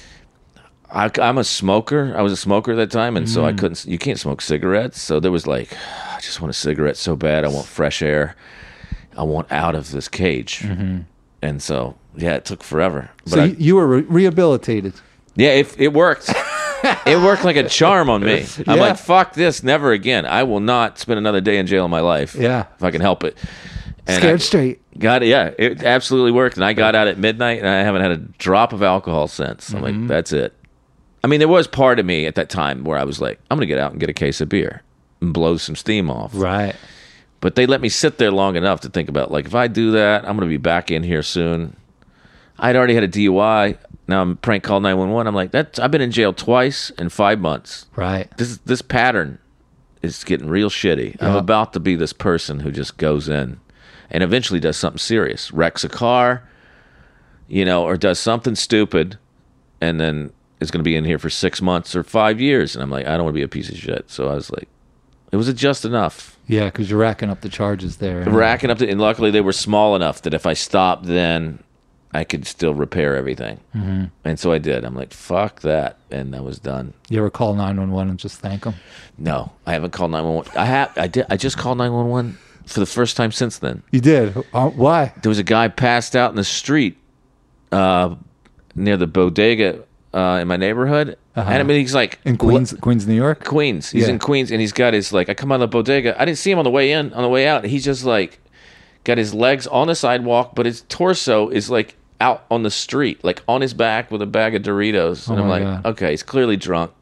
I, I'm a smoker. I was a smoker at that time, and so I couldn't, you can't smoke cigarettes. So there was like, I just want a cigarette so bad. I want fresh air. I want out of this cage. Mm-hmm. And so, yeah, it took forever. But So I, you, you were re- rehabilitated. yeah, it, it worked. It worked like a charm on me. I'm Yeah. like, fuck this, never again. I will not spend another day in jail in my life. Yeah. If I can help it. And Scared I- straight. Got it. Yeah, it absolutely worked. And I got out at midnight, and I haven't had a drop of alcohol since. I'm Mm-hmm. like, that's it. I mean, there was part of me at that time where I was like, I'm going to get out and get a case of beer and blow some steam off. Right. But they let me sit there long enough to think about, like, if I do that, I'm going to be back in here soon. I'd already had a D U I. Now I'm prank call nine one one. I'm like, that's, I've been in jail twice in five months. Right. This this pattern is getting real shitty. I'm Yeah. about to be this person who just goes in and eventually does something serious, wrecks a car, you know, or does something stupid, and then is going to be in here for six months or five years. And I'm like, I don't want to be a piece of shit. So I was like, it was just enough. Yeah, because you're racking up the charges there. Racking up, the, and luckily they were small enough that if I stopped, then I could still repair everything. Mm-hmm. And so I did. I'm like, fuck that. And I was done. You ever call nine one one and just thank them? No, I haven't called nine one one. I have. I did. I just called nine one one for the first time since then. You did? Uh, why? There was a guy passed out in the street uh, near the bodega uh, in my neighborhood. Uh-huh. And I mean, he's like In Queens, Queens, New York? Queens. He's Yeah. in Queens, and he's got his like. I come out of the bodega. I didn't see him on the way in. On the way out, he's just like got his legs on the sidewalk, but his torso is like out on the street, like on his back with a bag of Doritos. And Oh I'm my like, God. okay, he's clearly drunk,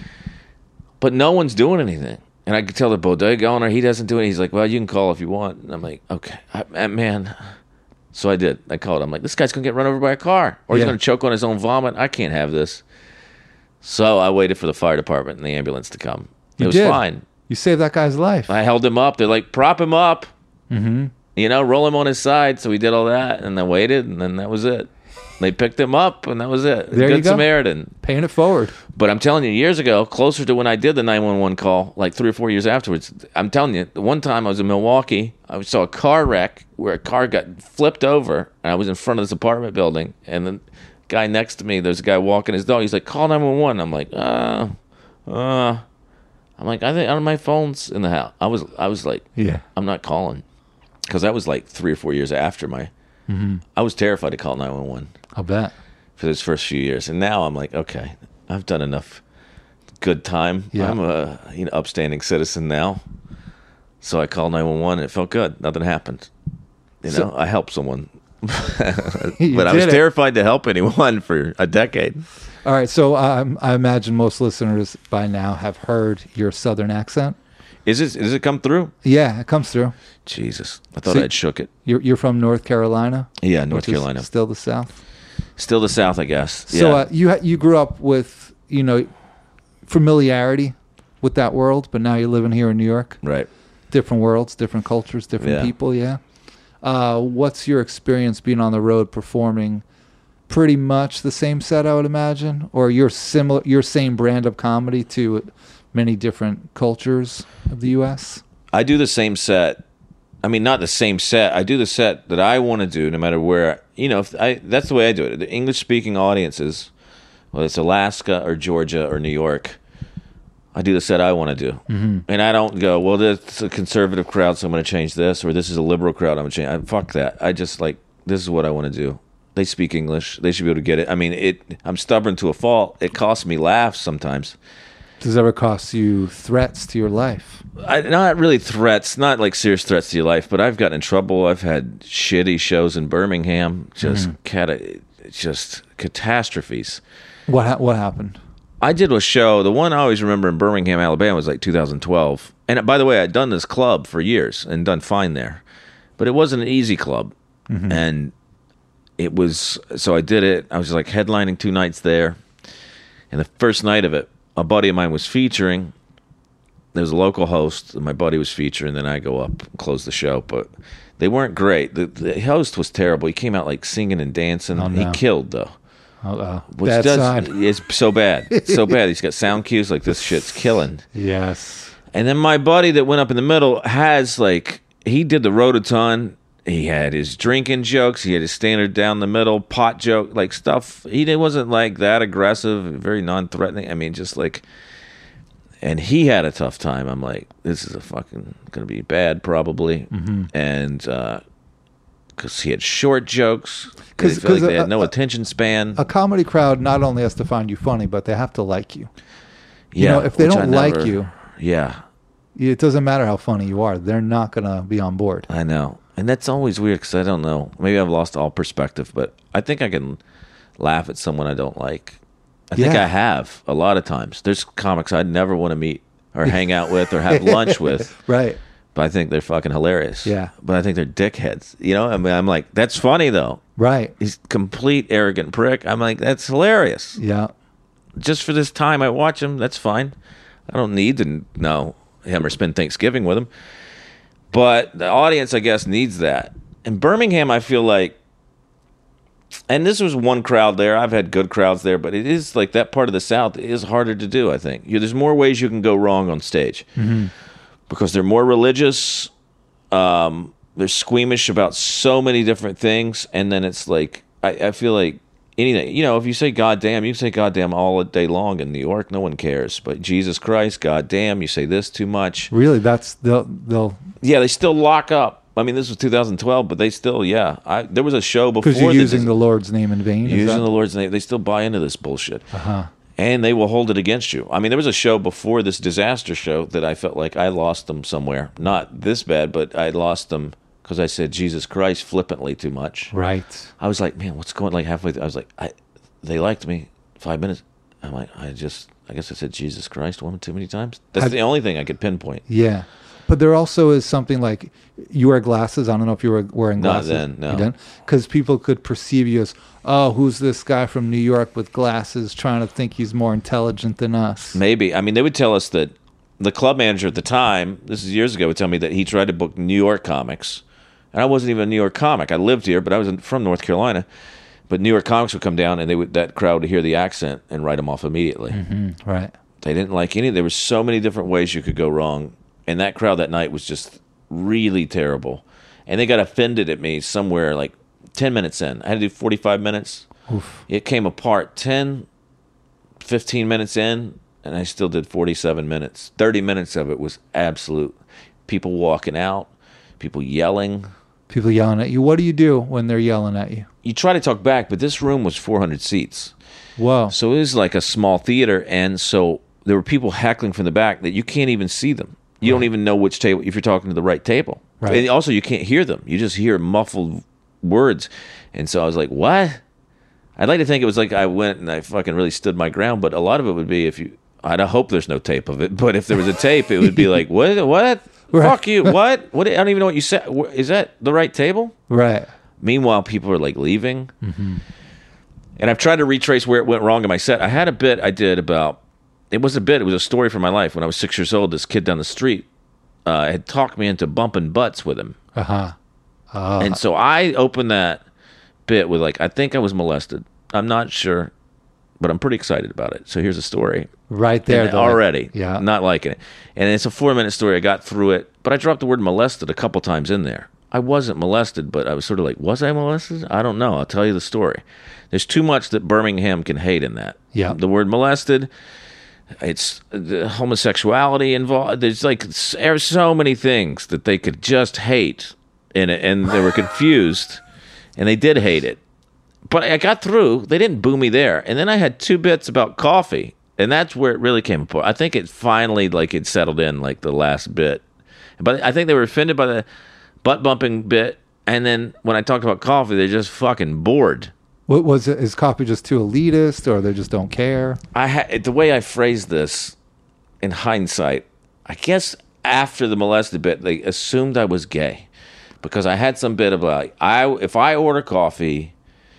but no one's doing anything. And I could tell the bodega owner, he doesn't do it. He's like, well, you can call if you want. And I'm like, okay, I, I- man. So I did. I called. I'm like, this guy's gonna get run over by a car, or he's Yeah. gonna choke on his own vomit. I can't have this. So I waited for the fire department and the ambulance to come. It You was did. fine. You saved that guy's life. I held him up. They're like, prop him up. Mm-hmm. You know, roll him on his side. So we did all that, and then waited, and then that was it. They picked him up, and that was it. There Good you go. Samaritan. Paying it forward. But I'm telling you, years ago, closer to when I did the nine one one call, like three or four years afterwards, I'm telling you, the one time I was in Milwaukee, I saw a car wreck where a car got flipped over, and I was in front of this apartment building, and the guy next to me, there's a guy walking his dog. He's like, call nine one one. I'm like, uh, uh. I'm like, I think my phone's in the house. I was, I was like, Yeah. I'm not calling. Because that was like three or four years after my, mm-hmm. I was terrified to call nine one one. I'll bet. For those first few years. And now I'm like, okay, I've done enough good time. Yeah. I'm a you know upstanding citizen now. So I called nine one one and it felt good. Nothing happened. You know, So- I helped someone. You But I was did it. terrified to help anyone for a decade. All right, so um, I imagine most listeners by now have heard your Southern accent. Is it, does it come through? Yeah, it comes through. Jesus. I thought So- I'd shook it. You're you're from North Carolina. Yeah, North which is Carolina. still the South. Still the South, I guess. So yeah. uh, you ha- you grew up with you know familiarity with that world, but now you're living here in New York. right. Different worlds, different cultures, different Yeah. people. Yeah. Uh, what's your experience being on the road performing? Pretty much the same set, I would imagine, or your similar, your same brand of comedy to many different cultures of the U S. I do the same set. I mean, not the same set. I do the set that I want to do, no matter where. You know, if I that's the way I do it. The English-speaking audiences, whether it's Alaska or Georgia or New York, I do the set I want to do, mm-hmm. and I don't go, well, this is a conservative crowd, so I'm going to change this, or this is a liberal crowd, I'm going to change. I, fuck that. I just like this is what I want to do. They speak English. They should be able to get it. I mean, it. I'm stubborn to a fault. It costs me laughs sometimes. Does it ever cost you threats to your life? I, not really threats, not like serious threats to your life, but I've gotten in trouble. I've had shitty shows in Birmingham, just Mm-hmm. cata- just catastrophes. What ha- what happened? I did a show. The one I always remember in Birmingham, Alabama, was like two thousand twelve. And by the way, I'd done this club for years and done fine there, but it wasn't an easy club, Mm-hmm. and it was. So I did it. I was like headlining two nights there, and the first night of it, a buddy of mine was featuring. There was a local host, and my buddy was featuring. Then I go up and close the show, but they weren't great. The, the host was terrible. He came out like singing and dancing. Oh, no. He killed though. Oh, uh, Which bad does, sign. It's so bad. So bad. He's got sound cues like this shit's killing. Yes. And then my buddy that went up in the middle has like, he did the Rototon. He had his drinking jokes. He had his standard down the middle pot joke, like stuff. He wasn't like that aggressive, very non-threatening. I mean, just like, and he had a tough time. I'm like, this is a fucking, going to be bad probably. Mm-hmm. And, uh, because he had short jokes. They 'Cause- feel like 'cause they a- had no a- attention span. A comedy crowd not only has to find you funny, but they have to like you. You yeah, know, if they which don't I like never- you, yeah, it doesn't matter how funny you are. They're not going to be on board. I know. And that's always weird because I don't know. Maybe I've lost all perspective, but I think I can laugh at someone I don't like. I think Yeah. I have a lot of times. There's comics I'd never want to meet or hang out with or have lunch with. Right. But I think they're fucking hilarious. Yeah. But I think they're dickheads. You know, I mean, I'm like, that's funny though. Right. He's complete arrogant prick. I'm like, that's hilarious. Yeah. Just for this time I watch him, that's fine. I don't need to know him or spend Thanksgiving with him. But the audience, I guess, needs that. In Birmingham, I feel like, and this was one crowd there. I've had good crowds there, but it is like that part of the South is harder to do, I think. You, there's more ways you can go wrong on stage. Mm-hmm. Because they're more religious. Um, they're squeamish about so many different things. And then it's like, I, I feel like anything, you know, if you say goddamn, you can say goddamn all day long in New York. No one cares. But Jesus Christ, goddamn, you say this too much. Really, that's they'll they'll Yeah, they still lock up. I mean, this was two thousand twelve, but they still, yeah. I, there was a show before. because you're that using this- the Lord's name in vain. is using that- the Lord's name. They still buy into this bullshit. Uh-huh. And they will hold it against you. I mean, there was a show before this disaster show that I felt like I lost them somewhere. Not this bad, but I lost them because I said Jesus Christ flippantly too much. Right. I was like, man, what's going like halfway through? I was like, I, they liked me five minutes. I'm like, I just, I guess I said Jesus Christ one too many times. That's Have- the only thing I could pinpoint. Yeah. But there also is something like you wear glasses. I don't know if you were wearing Not glasses. then, no. Because people could perceive you as, oh, who's this guy from New York with glasses trying to think he's more intelligent than us? Maybe. I mean, they would tell us that the club manager at the time, this is years ago, would tell me that he tried to book New York comics. And I wasn't even a New York comic. I lived here, but I was from North Carolina. But New York comics would come down, and they would that crowd would hear the accent and write them off immediately. Mm-hmm. Right. They didn't like any. There were so many different ways you could go wrong, and that crowd that night was just really terrible. And they got offended at me somewhere like ten minutes in. I had to do forty-five minutes. Oof. It came apart ten, fifteen minutes in, and I still did forty-seven minutes. thirty minutes of it was absolute. People walking out, people yelling. People yelling at you. What do you do when they're yelling at you? You try to talk back, but this room was four hundred seats. Whoa. So it was like a small theater, and so there were people heckling from the back that you can't even see them. You right. don't even know which table, if you're talking to the right table. Right. And also, you can't hear them. You just hear muffled words. And so I was like, what? I'd like to think it was like I went and I fucking really stood my ground, but a lot of it would be if you, I'd hope there's no tape of it, but if there was a tape, it would be like, what? What? Right. Fuck you. What? What? I don't even know what you said. Is that the right table? Right. Meanwhile, people are like leaving. Mm-hmm. And I've tried to retrace where it went wrong in my set. I had a bit I did about, it was a bit, it was a story from my life. When I was six years old, this kid down the street uh, had talked me into bumping butts with him. Uh-huh. Uh. And so I opened that bit with like, I think I was molested. I'm not sure, but I'm pretty excited about it. So here's a story. Right there. And already. Like, yeah. Not liking it. And it's a four-minute story. I got through it, but I dropped the word molested a couple times in there. I wasn't molested, but I was sort of like, was I molested? I don't know. I'll tell you the story. There's too much that Birmingham can hate in that. Yeah. The word molested, it's the homosexuality involved. There's like there's so many things that they could just hate in it, and they were confused, and they did hate it. But I got through. They didn't boo me there. And then I had two bits about coffee, and that's where it really came apart. I think it finally, like, it settled in, like, the last bit. But I think they were offended by the butt-bumping bit, and then when I talked about coffee, they're just fucking bored. What was it? Is coffee just too elitist, or they just don't care? I ha- the way I phrased this, in hindsight, I guess after the molested bit, they assumed I was gay, because I had some bit about I if I order coffee,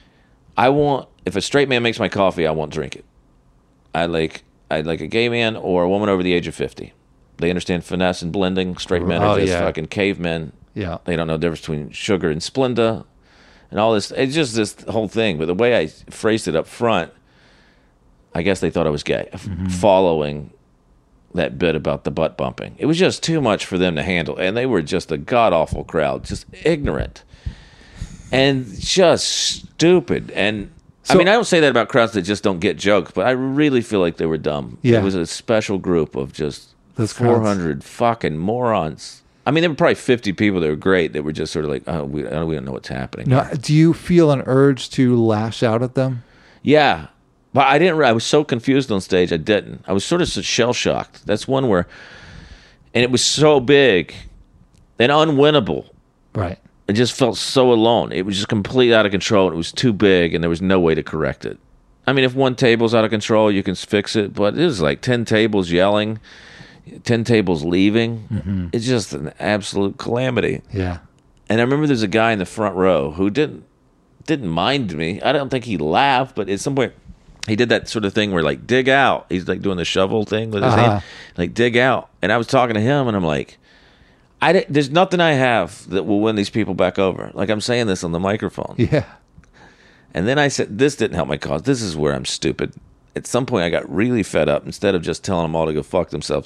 I want if a straight man makes my coffee, I won't drink it. I like I like a gay man or a woman over the age of fifty. They understand finesse and blending. Straight men oh, are just yeah. fucking cavemen. Yeah, they don't know the difference between sugar and Splenda. And all this, it's just this whole thing. But the way I phrased it up front, I guess they thought I was gay, mm-hmm. following that bit about the butt bumping. It was just too much for them to handle. And they were just a god-awful crowd, just ignorant and just stupid. And, so, I mean, I don't say that about crowds that just don't get jokes, but I really feel like they were dumb. Yeah. It was a special group of just Those four hundred crowds. Fucking morons. I mean, there were probably fifty people that were great that were just sort of like, oh, we, we don't know what's happening. Now, do you feel an urge to lash out at them? Yeah. But I didn't, I was so confused on stage, I didn't. I was sort of shell-shocked. That's one where, and it was so big and unwinnable. Right. It just felt so alone. It was just completely out of control. It was too big, and there was no way to correct it. I mean, if one table's out of control, you can fix it, but it was like ten tables yelling, ten tables leaving. Mm-hmm. It's just an absolute calamity. Yeah. And I remember there's a guy in the front row who didn't didn't mind me. I don't think he laughed, but at some point he did that sort of thing where, like, dig out. He's like doing the shovel thing with his uh-huh. hand, like dig out. And I was talking to him, and I'm like, I di- there's nothing I have that will win these people back over. Like, I'm saying this on the microphone. Yeah. And then I said, this didn't help my cause. This is where I'm stupid. At some point, I got really fed up. Instead of just telling them all to go fuck themselves,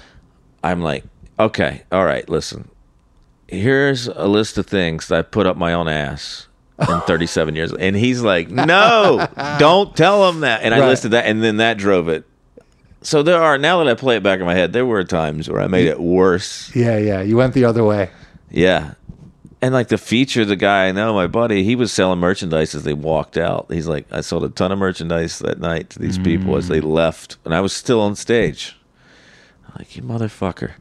I'm like, okay, all right, listen. Here's a list of things that I put up my own ass in thirty-seven years. And he's like, no, don't tell him that. And I right. listed that, and then that drove it. So there are, now that I play it back in my head, there were times where I made it worse. Yeah, yeah. You went the other way. Yeah. And like the feature, the guy I know, my buddy, he was selling merchandise as they walked out. He's like, I sold a ton of merchandise that night to these mm. people as they left. And I was still on stage. I'm like, you motherfucker.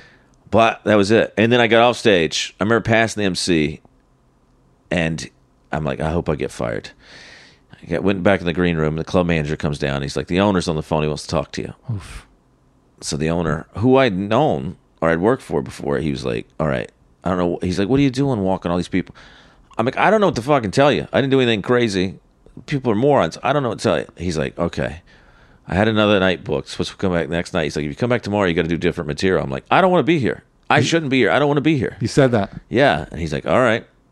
But that was it. And then I got off stage. I remember passing the M C, and I'm like, I hope I get fired. I got, went back in the green room. The club manager comes down. He's like, the owner's on the phone. He wants to talk to you. Oof. So the owner, who I'd known or I'd worked for before, he was like, all right. I don't know. He's like, what are you doing walking all these people? I'm like, I don't know what to fucking tell you. I didn't do anything crazy. People are morons. I don't know what to tell you. He's like, okay. I had another night booked. Supposed to come back next night. He's like, if you come back tomorrow, you got to do different material. I'm like, I don't want to be here. I shouldn't be here. I don't want to be here. You said that. Yeah. And he's like, all right.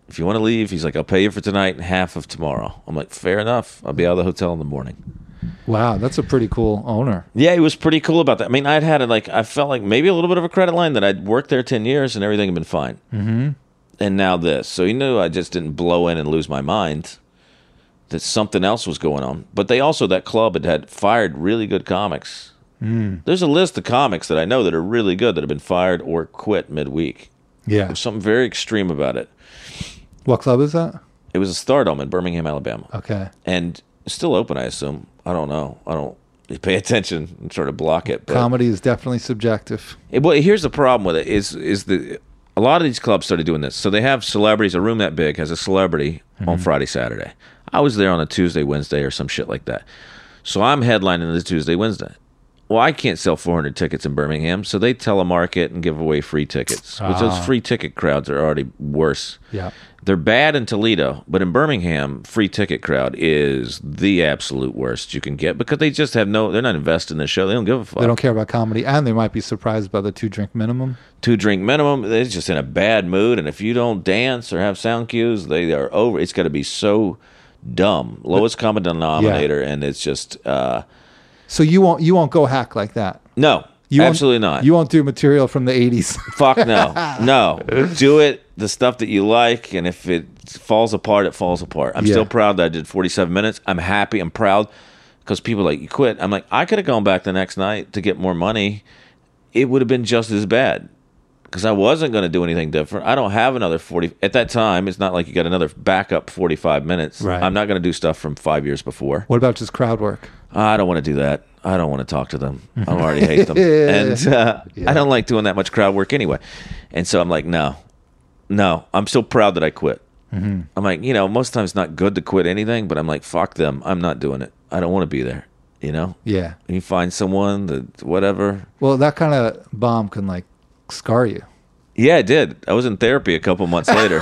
If you want to leave, he's like, I'll pay you for tonight and half of tomorrow. I'm like, fair enough. I'll be out of the hotel in the morning. Wow, that's a pretty cool owner. Yeah, he was pretty cool about that. I mean, I'd had it like, I felt like maybe a little bit of a credit line that I'd worked there ten years and everything had been fine. Mm-hmm. And now this. So he knew I just didn't blow in and lose my mind, that something else was going on. But they also, that club had, had fired really good comics. Mm. There's a list of comics that I know that are really good that have been fired or quit midweek. Yeah. There's something very extreme about it. What club is that? It was a Stardome in Birmingham, Alabama. Okay. And it's still open, I assume. I don't know. I don't you pay attention and sort of block it. But comedy is definitely subjective. It, well, here's the problem with it is is the a lot of these clubs started doing this. So they have celebrities. A room that big has a celebrity mm-hmm. on Friday, Saturday. I was there on a Tuesday, Wednesday, or some shit like that. So I'm headlining the Tuesday, Wednesday. Well, I can't sell four hundred tickets in Birmingham, so they telemarket and give away free tickets, which Ah. those free ticket crowds are already worse. Yeah. They're bad in Toledo, but in Birmingham, free ticket crowd is the absolute worst you can get because they just have no, they're not invested in the show. They don't give a fuck. They don't care about comedy, and they might be surprised by the two drink minimum. Two drink minimum, they're just in a bad mood, and if you don't dance or have sound cues, they are over. It's got to be so dumb. Lowest common denominator, and it's just, uh, So you won't you won't go hack like that. no, You won't- absolutely not. You won't do material from the eighties. Fuck no. No. Do it, the stuff that you like, and if it falls apart, it falls apart. I'm Yeah. still proud that I did forty-seven minutes. I'm happy. I'm proud because people are like, you quit. I'm like, I could have gone back the next night to get more money. It would have been just as bad because I wasn't going to do anything different. I don't have another forty. At that time, it's not like you got another backup forty-five minutes. Right. I'm not going to do stuff from five years before. What about just crowd work? I don't want to do that. I don't want to talk to them. I already hate them. And uh, Yeah. I don't like doing that much crowd work anyway. And so I'm like, no, no. I'm still proud that I quit. Mm-hmm. I'm like, you know, most times it's not good to quit anything, but I'm like, fuck them. I'm not doing it. I don't want to be there, you know? Yeah. You find someone that, whatever. Well, that kind of bomb can like scar you, Yeah, I did. I was in therapy a couple months later.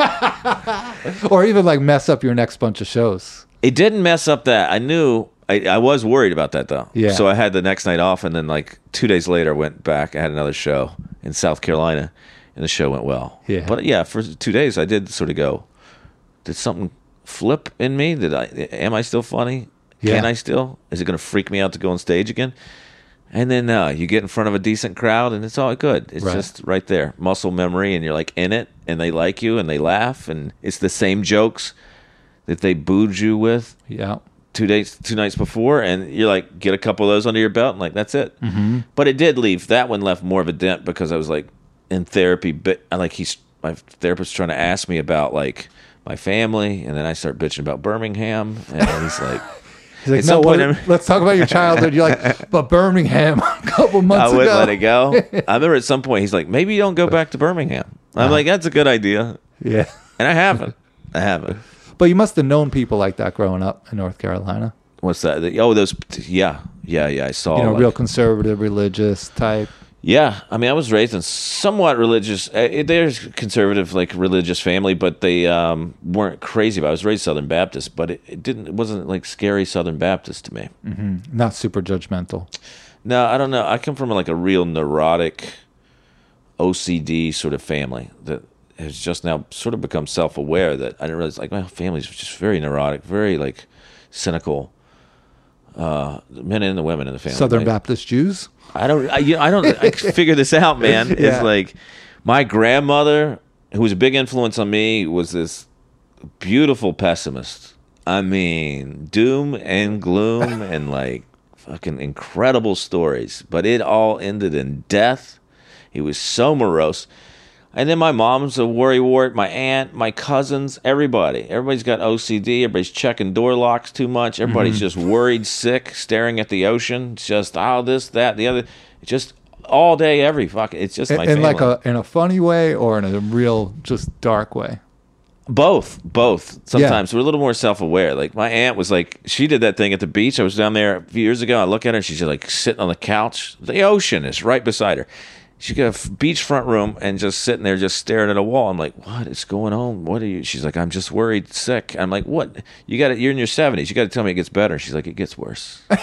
or even like mess up your next bunch of shows. It didn't mess up that. I knew. I, I was worried about that, though. Yeah. So I had the next night off, and then, like, two days later, I went back. I had another show in South Carolina, and the show went well. Yeah. But, yeah, for two days, I did sort of go, did something flip in me? Did I? Am I still funny? Can Yeah. I still? Is it going to freak me out to go on stage again? And then uh, you get in front of a decent crowd, and it's all good. It's Right. just right there. Muscle memory, and you're, like, in it, and they like you, and they laugh, and it's the same jokes that they booed you with Yeah. two days, two nights before, and you're like, get a couple of those under your belt, and like, that's it. Mm-hmm. But it did leave. That one left more of a dent because I was like in therapy, but I like he's my therapist trying to ask me about like my family, and then I start bitching about Birmingham, and he's like, He's like, At no, some what, point I'm- let's talk about your childhood. You're like, but Birmingham a couple I months wouldn't ago. let it go. I remember at some point he's like, maybe you don't go back to Birmingham. I'm like, that's a good idea, Yeah. and I haven't. I haven't. But you must have known people like that growing up in North Carolina. What's that? The- Oh, those. Yeah, yeah, yeah. I saw. You know, like- real conservative, religious type. Yeah, I mean, I was raised in somewhat religious. Uh, they're conservative, like religious family, but they um, weren't crazy about it. I was raised Southern Baptist, but it, it didn't. It wasn't like scary Southern Baptist to me. Mm-hmm. Not super judgmental. No, I don't know. I come from like a real neurotic, O C D sort of family that has just now sort of become self-aware. That I didn't realize like my family's just very neurotic, very like cynical. Uh, the men and the women in the family. Southern like, Baptist Jews. I don't. I, you know, I don't. I figure this out, man. It's Yeah. like my grandmother, who was a big influence on me, was this beautiful pessimist. I mean, doom and gloom and like fucking incredible stories. But it all ended in death. He was so morose. And then my mom's a worrywart, my aunt, my cousins, everybody. Everybody's got O C D. Everybody's checking door locks too much. Everybody's just worried, sick, staring at the ocean. It's just, oh, this, that, the other. It's just all day, every fucking, it's just In, my in family. like a in a funny way or in a real just dark way. Both, both. Sometimes we're a little more self-aware. Like my aunt was like, she did that thing at the beach. I was down there a few years ago. I look at her, and she's like sitting on the couch. The ocean is right beside her. She got a f- beachfront room and just sitting there, just staring at a wall. I'm like, what is going on? What are you? She's like, I'm just worried, sick. I'm like, what? You got it. You're in your seventies. You got to tell me it gets better. She's like, it gets worse.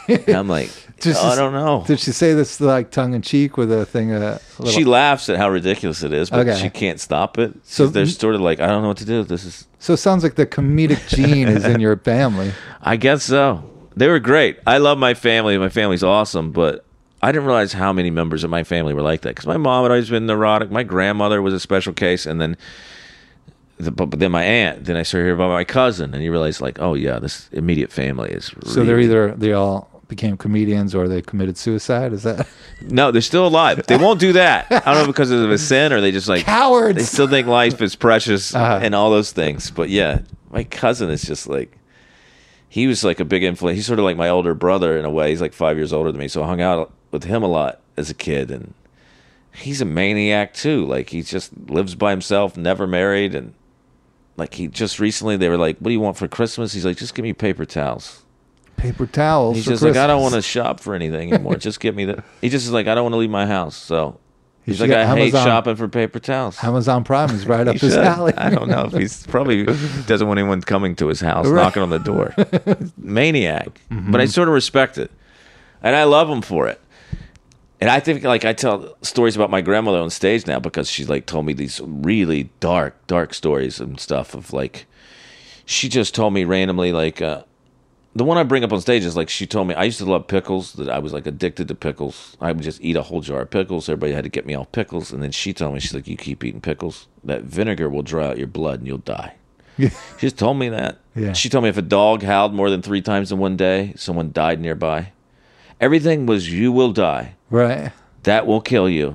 And I'm like, Just- oh, I don't know. Did she say this like tongue in cheek with a thing? Uh, a little, She laughs at how ridiculous it is, but Okay. she can't stop it. So- So they're sort of like, I don't know what to do. This is, so it sounds like the comedic gene is in your family. I guess so. They were great. I love my family. My family's awesome, but I didn't realize how many members of my family were like that. Because my mom had always been neurotic. My grandmother was a special case, and then, the, but then my aunt. Then I started hearing about my cousin, and you realize, like, oh yeah, this immediate family is. Really, So they're either they all became comedians or they committed suicide. Is that no, they're still alive. They won't do that. I don't know because of a sin or they just like cowards? They still think life is precious Uh-huh. and all those things. But yeah, my cousin is just like, he was like a big influence. He's sort of like my older brother in a way. He's like five years older than me. So I hung out with him a lot as a kid. And he's a maniac too. Like he just lives by himself, never married. And like he just recently, they were like, what do you want for Christmas? He's like, just give me paper towels. Paper towels. He's for just like, I don't want Christmas. to shop for anything anymore. Just give me the. He just is like, I don't want to leave my house. So He he's should like, get I hate Amazon- shopping for paper towels. Amazon Prime is right up He his should. alley. I don't know if he's probably doesn't want anyone coming to his house, Right. knocking on the door. Maniac. Mm-hmm. But I sort of respect it, and I love him for it. And I think, like, I tell stories about my grandmother on stage now because she's like told me these really dark, dark stories and stuff of like, she just told me randomly like. Uh, The one I bring up on stage is like she told me I used to love pickles, that I was like addicted to pickles. I would just eat a whole jar of pickles. Everybody had to get me off pickles. And then she told me, she's like, you keep eating pickles, that vinegar will dry out your blood and you'll die. She just told me that. Yeah. She told me if a dog howled more than three times in one day, someone died nearby. Everything was you will die. Right. That will kill you.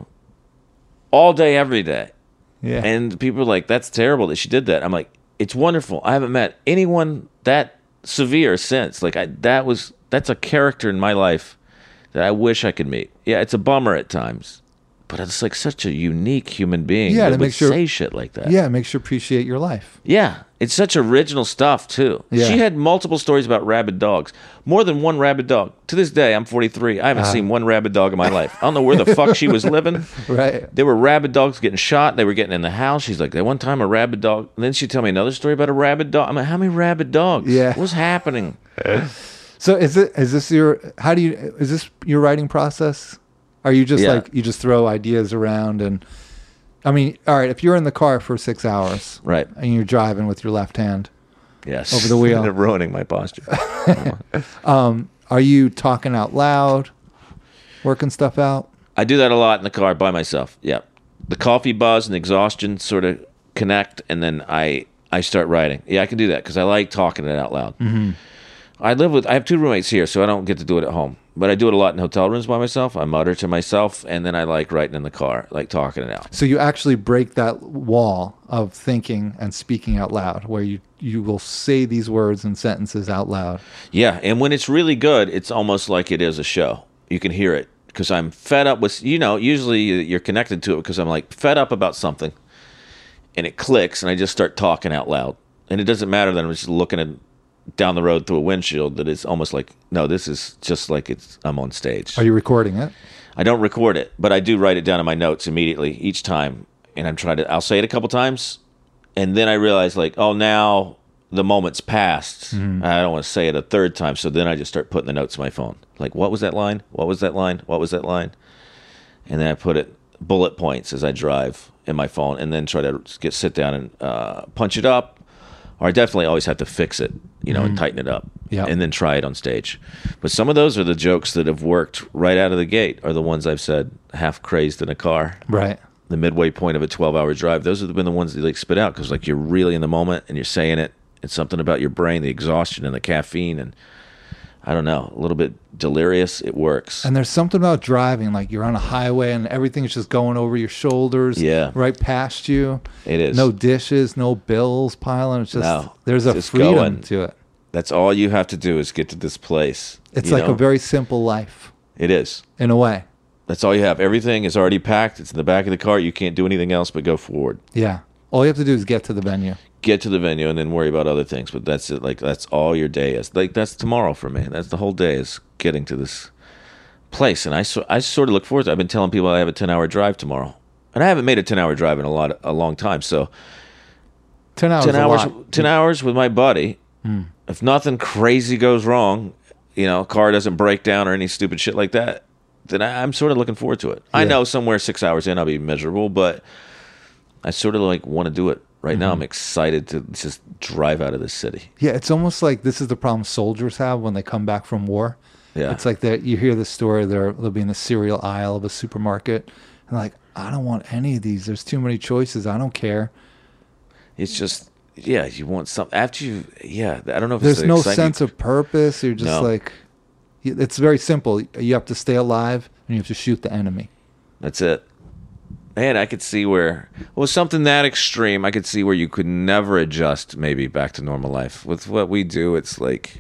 All day, every day. Yeah. And people are like, that's terrible that she did that. I'm like, it's wonderful. I haven't met anyone that severe since. Like I, that was that's a character in my life that I wish I could meet. Yeah, it's a bummer at times, but it's like such a unique human being Yeah, that to would make sure- say shit like that. yeah, it makes you appreciate your life. Yeah, it's such original stuff too. Yeah. She had multiple stories about rabid dogs. More than one rabid dog. To this day, I'm forty-three. I haven't Uh-huh. seen one rabid dog in my life. I don't know where the fuck she was living. Right. There were rabid dogs getting shot. They were getting in the house. She's like, that one time a rabid dog. And then she'd tell me another story about a rabid dog. I'm like, how many rabid dogs? Yeah. What's happening? So is it is this your how do you is this your writing process? Are you just Yeah. like you just throw ideas around and I mean, all right, if you're in the car for six hours Right. and you're driving with your left hand, Yes. Over the wheel. They're ruining my posture. are you talking out loud, working stuff out? I do that a lot in the car by myself. Yeah. The coffee buzz and exhaustion sort of connect, and then I I start writing. Yeah, I can do that because I like talking it out loud. Mm-hmm. I live with, I have two roommates here, so I don't get to do it at home. But I do it a lot in hotel rooms by myself. I mutter to myself, and then I like writing in the car, like talking it out. So you actually break that wall of thinking and speaking out loud, where you you will say these words and sentences out loud. Yeah, and when it's really good, it's almost like it is a show. You can hear it because I'm fed up with, you know, usually you're connected to it because I'm like fed up about something, and it clicks, and I just start talking out loud. And it doesn't matter that I'm just looking at down the road through a windshield, that it's almost like, no, this is just like it's I'm on stage. Are you recording it? I don't record it, but I do write it down in my notes immediately each time, and I'm trying to. I'll say it a couple times, and then I realize like, oh, now the moment's passed. I don't want to say it a third time, so then I just start putting the notes in my phone. Like, what was that line? What was that line? What was that line? And then I put it bullet points as I drive in my phone, and then try to get sit down and uh, punch it up. Or I definitely always have to fix it, you know, and tighten it up, Yeah. and then try it on stage. But some of those are the jokes that have worked right out of the gate, are the ones I've said half crazed in a car. Right. The midway point of a twelve-hour drive, those have been the ones that like spit out because like you're really in the moment and you're saying it. It's something about your brain, the exhaustion and the caffeine, and I don't know, a little bit delirious. It works. And there's something about driving, like you're on a highway and everything's just going over your shoulders, Yeah. right past you. It is. No dishes, no bills piling. It's just No, there's a just freedom going. to it. That's all you have to do is get to this place. It's you like know? a very simple life It is. in a way. That's all you have. Everything is already packed. It's in the back of the car. You can't do anything else but go forward. Yeah. All you have to do is get to the venue. Get to the venue and then worry about other things. But that's it. Like that's all your day is. Like that's tomorrow for me. That's the whole day is getting to this place. And I, so, I sort of look forward to it. I've been telling people I have a ten-hour drive tomorrow. And I haven't made a ten-hour drive in a lot, a long time. So Ten hours. ten a hours, lot. ten hours with my buddy. If nothing crazy goes wrong, you know, car doesn't break down or any stupid shit like that, then I, I'm sort of looking forward to it. Yeah. I know somewhere six hours in I'll be miserable, but I sort of like want to do it. Right mm-hmm. now I'm excited to just drive out of this city. Yeah, it's almost like this is the problem soldiers have when they come back from war. Yeah. It's like that you hear the story, they're, they'll be in the cereal aisle of a supermarket, and like, I don't want any of these. There's too many choices. I don't care. It's just, yeah, you want something. After you, yeah, I don't know if There's it's no sense of purpose. You're just no. like, it's very simple. You have to stay alive, and you have to shoot the enemy. That's it. Man, I could see where, well, something that extreme, I could see where you could never adjust maybe back to normal life. With what we do, it's like,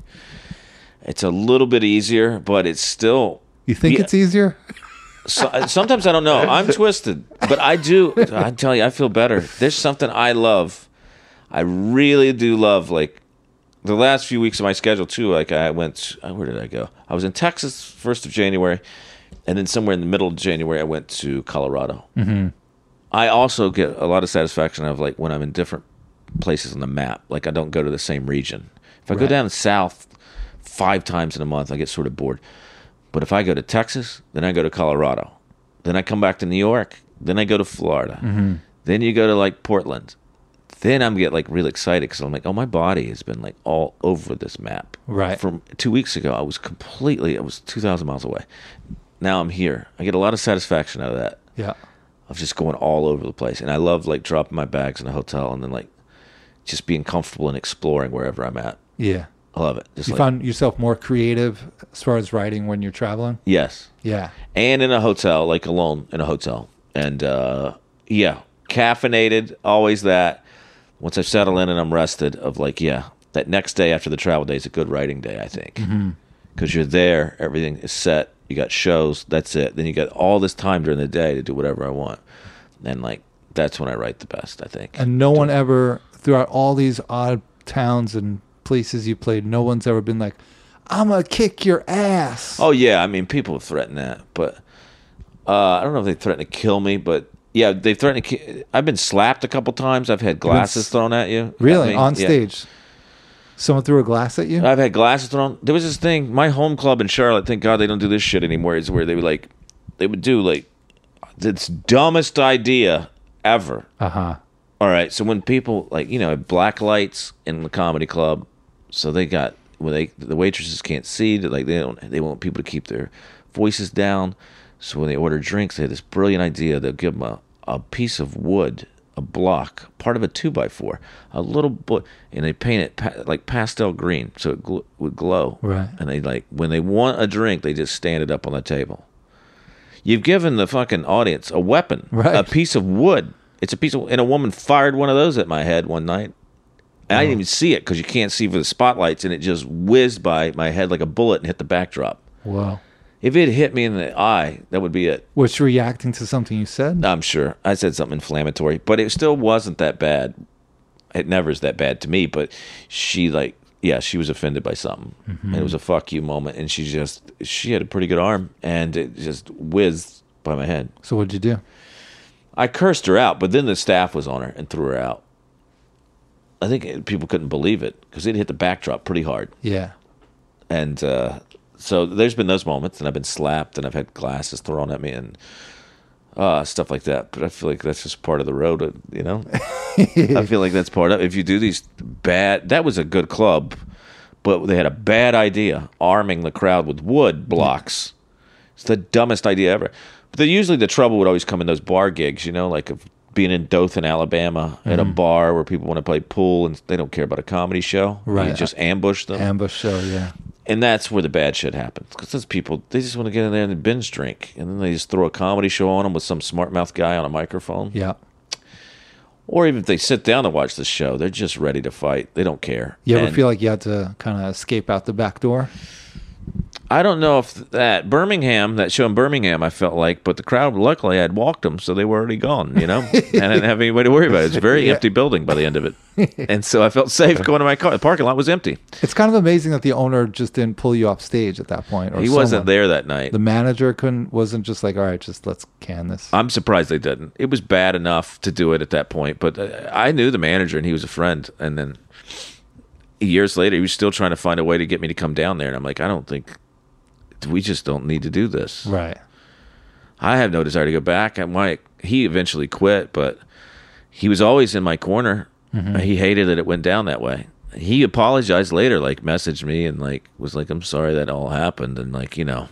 it's a little bit easier, but it's still. You think yeah. it's easier? So, sometimes I don't know. I'm twisted, but I do. I tell you, I feel better. There's something I love. I really do love, like, the last few weeks of my schedule, too. Like, I went, where did I go? I was in Texas first of January. And then somewhere in the middle of January, I went to Colorado. Mm-hmm. I also get a lot of satisfaction of like when I'm in different places on the map. Like I don't go to the same region. If I right. go down south five times in a month, I get sort of bored. But if I go to Texas, then I go to Colorado. Then I come back to New York. Then I go to Florida. Mm-hmm. Then you go to like Portland. Then I'm get like really excited because I'm like, oh, my body has been like all over this map. Right. From two weeks ago, I was completely, I was two thousand miles away. Now I'm here. I get a lot of satisfaction out of that. Yeah. Of just going all over the place. And I love like dropping my bags in a hotel and then like just being comfortable and exploring wherever I'm at. Yeah. I love it. Just you like, found yourself more creative as far as writing when you're traveling? Yes. Yeah. And in a hotel, like alone in a hotel. And uh, yeah, caffeinated, always that. Once I settle in and I'm rested of like, yeah, that next day after the travel day is a good writing day, I think. Mm-hmm. Because you're there, everything is set. You got shows, that's it. Then you got all this time during the day to do whatever I want. And, like, that's when I write the best, I think. And no one ever, throughout all these odd towns and places you played, no one's ever been like, I'm going to kick your ass. Oh, yeah. I mean, people have threatened that. But uh, I don't know if they threatened to kill me, but, yeah, they threatened to ki- I've been slapped a couple times. I've had glasses thrown at you. Really? At On stage? Yeah. Someone threw a glass at you? I've had glasses thrown. There was this thing, my home club in Charlotte, thank God they don't do this shit anymore, is where they would like, they would do like, this dumbest idea ever. Uh-huh. All right, so when people, like, you know, have black lights in the comedy club, so they got, when they, the waitresses can't see, like they don't, they want people to keep their voices down, so when they order drinks, they had this brilliant idea, they'll give them a, a piece of wood, a block, part of a two by four, a little book, and they paint it pa- like pastel green, so it gl- would glow. Right. And they like when they want a drink, they just stand it up on the table. You've given the fucking audience a weapon, right. a piece of wood. It's a piece of, and a woman fired one of those at my head one night. And oh. I didn't even see it because you can't see for the spotlights, and it just whizzed by my head like a bullet and hit the backdrop. Wow. If it hit me in the eye, that would be it. Was she reacting to something you said? I'm sure. I said something inflammatory, but it still wasn't that bad. It never is that bad to me, but she like, yeah, she was offended by something. Mm-hmm. And it was a fuck you moment, and she just, she had a pretty good arm, and it just whizzed by my head. So what'd you do? I cursed her out, but then the staff was on her and threw her out. I think people couldn't believe it because it hit the backdrop pretty hard. Yeah. And, uh, so there's been those moments, and I've been slapped, and I've had glasses thrown at me, and uh, stuff like that. But I feel like that's just part of the road, you know? I feel like that's part of it. If you do these bad... That was a good club, but they had a bad idea, arming the crowd with wood blocks. It's the dumbest idea ever. But the, usually the trouble would always come in those bar gigs, you know, like of being in Dothan, Alabama, mm-hmm. at a bar where people want to play pool, and they don't care about a comedy show. Right. You just ambush them. Ambush show, yeah. And that's where the bad shit happens. Because those people, they just want to get in there and binge drink. And then they just throw a comedy show on them with some smart mouth guy on a microphone. Yeah. Or even if they sit down to watch the show, they're just ready to fight. They don't care. You ever and feel like you had to kind of escape out the back door? I don't know if that Birmingham, that show in Birmingham, I felt like, but the crowd, luckily, I had walked them, so they were already gone, you know? And I didn't have anybody to worry about. It was a very yeah. empty building by the end of it. And so I felt safe going to my car. The parking lot was empty. It's kind of amazing that the owner just didn't pull you off stage at that point. Or he someone. wasn't there that night. The manager couldn't, wasn't just like, all right, just let's can this. I'm surprised they didn't. It was bad enough to do it at that point, but I knew the manager, and he was a friend, and then... years later, he was still trying to find a way to get me to come down there. And I'm like, I don't think, we just don't need to do this. Right. I have no desire to go back. I might, he eventually quit, but he was always in my corner. Mm-hmm. He hated that it went down that way. He apologized later, like messaged me and like was like, I'm sorry that all happened. And like, you know,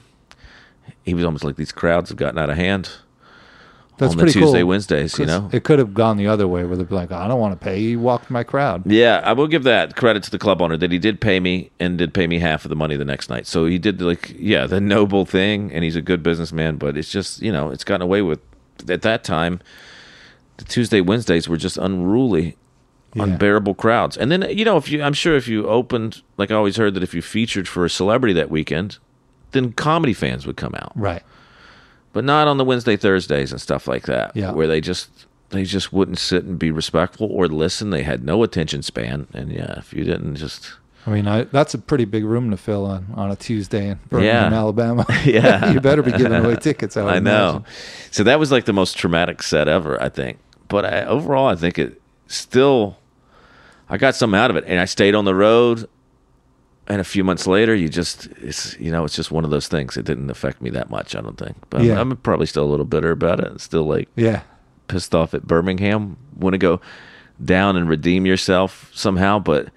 he was almost like, these crowds have gotten out of hand. That's on pretty the Tuesday, cool, Wednesdays, you know? It could have gone the other way where they'd be like, I don't want to pay you. You walked my crowd. Yeah, I will give that credit to the club owner that he did pay me and did pay me half of the money the next night. So he did, like, yeah, the noble thing, and he's a good businessman, but it's just, you know, it's gotten away with, at that time, the Tuesday, Wednesdays were just unruly, yeah. unbearable crowds. And then, you know, if you, I'm sure if you opened, like I always heard that if you featured for a celebrity that weekend, then comedy fans would come out. Right. But not on the Wednesday, Thursdays and stuff like that, yeah. where they just they just wouldn't sit and be respectful or listen. They had no attention span, and yeah, if you didn't just, I mean, I, that's a pretty big room to fill on, on a Tuesday in Birmingham, yeah. Alabama. Yeah, you better be giving away tickets. I, would I know. imagine. So that was like the most traumatic set ever, I think. But I, overall, I think it still, I got something out of it, and I stayed on the road. And a few months later, you just, it's, you know, it's just one of those things. It didn't affect me that much, I don't think. But yeah. I'm, I'm probably still a little bitter about it. Still, like, yeah. pissed off at Birmingham. Want to go down and redeem yourself somehow. But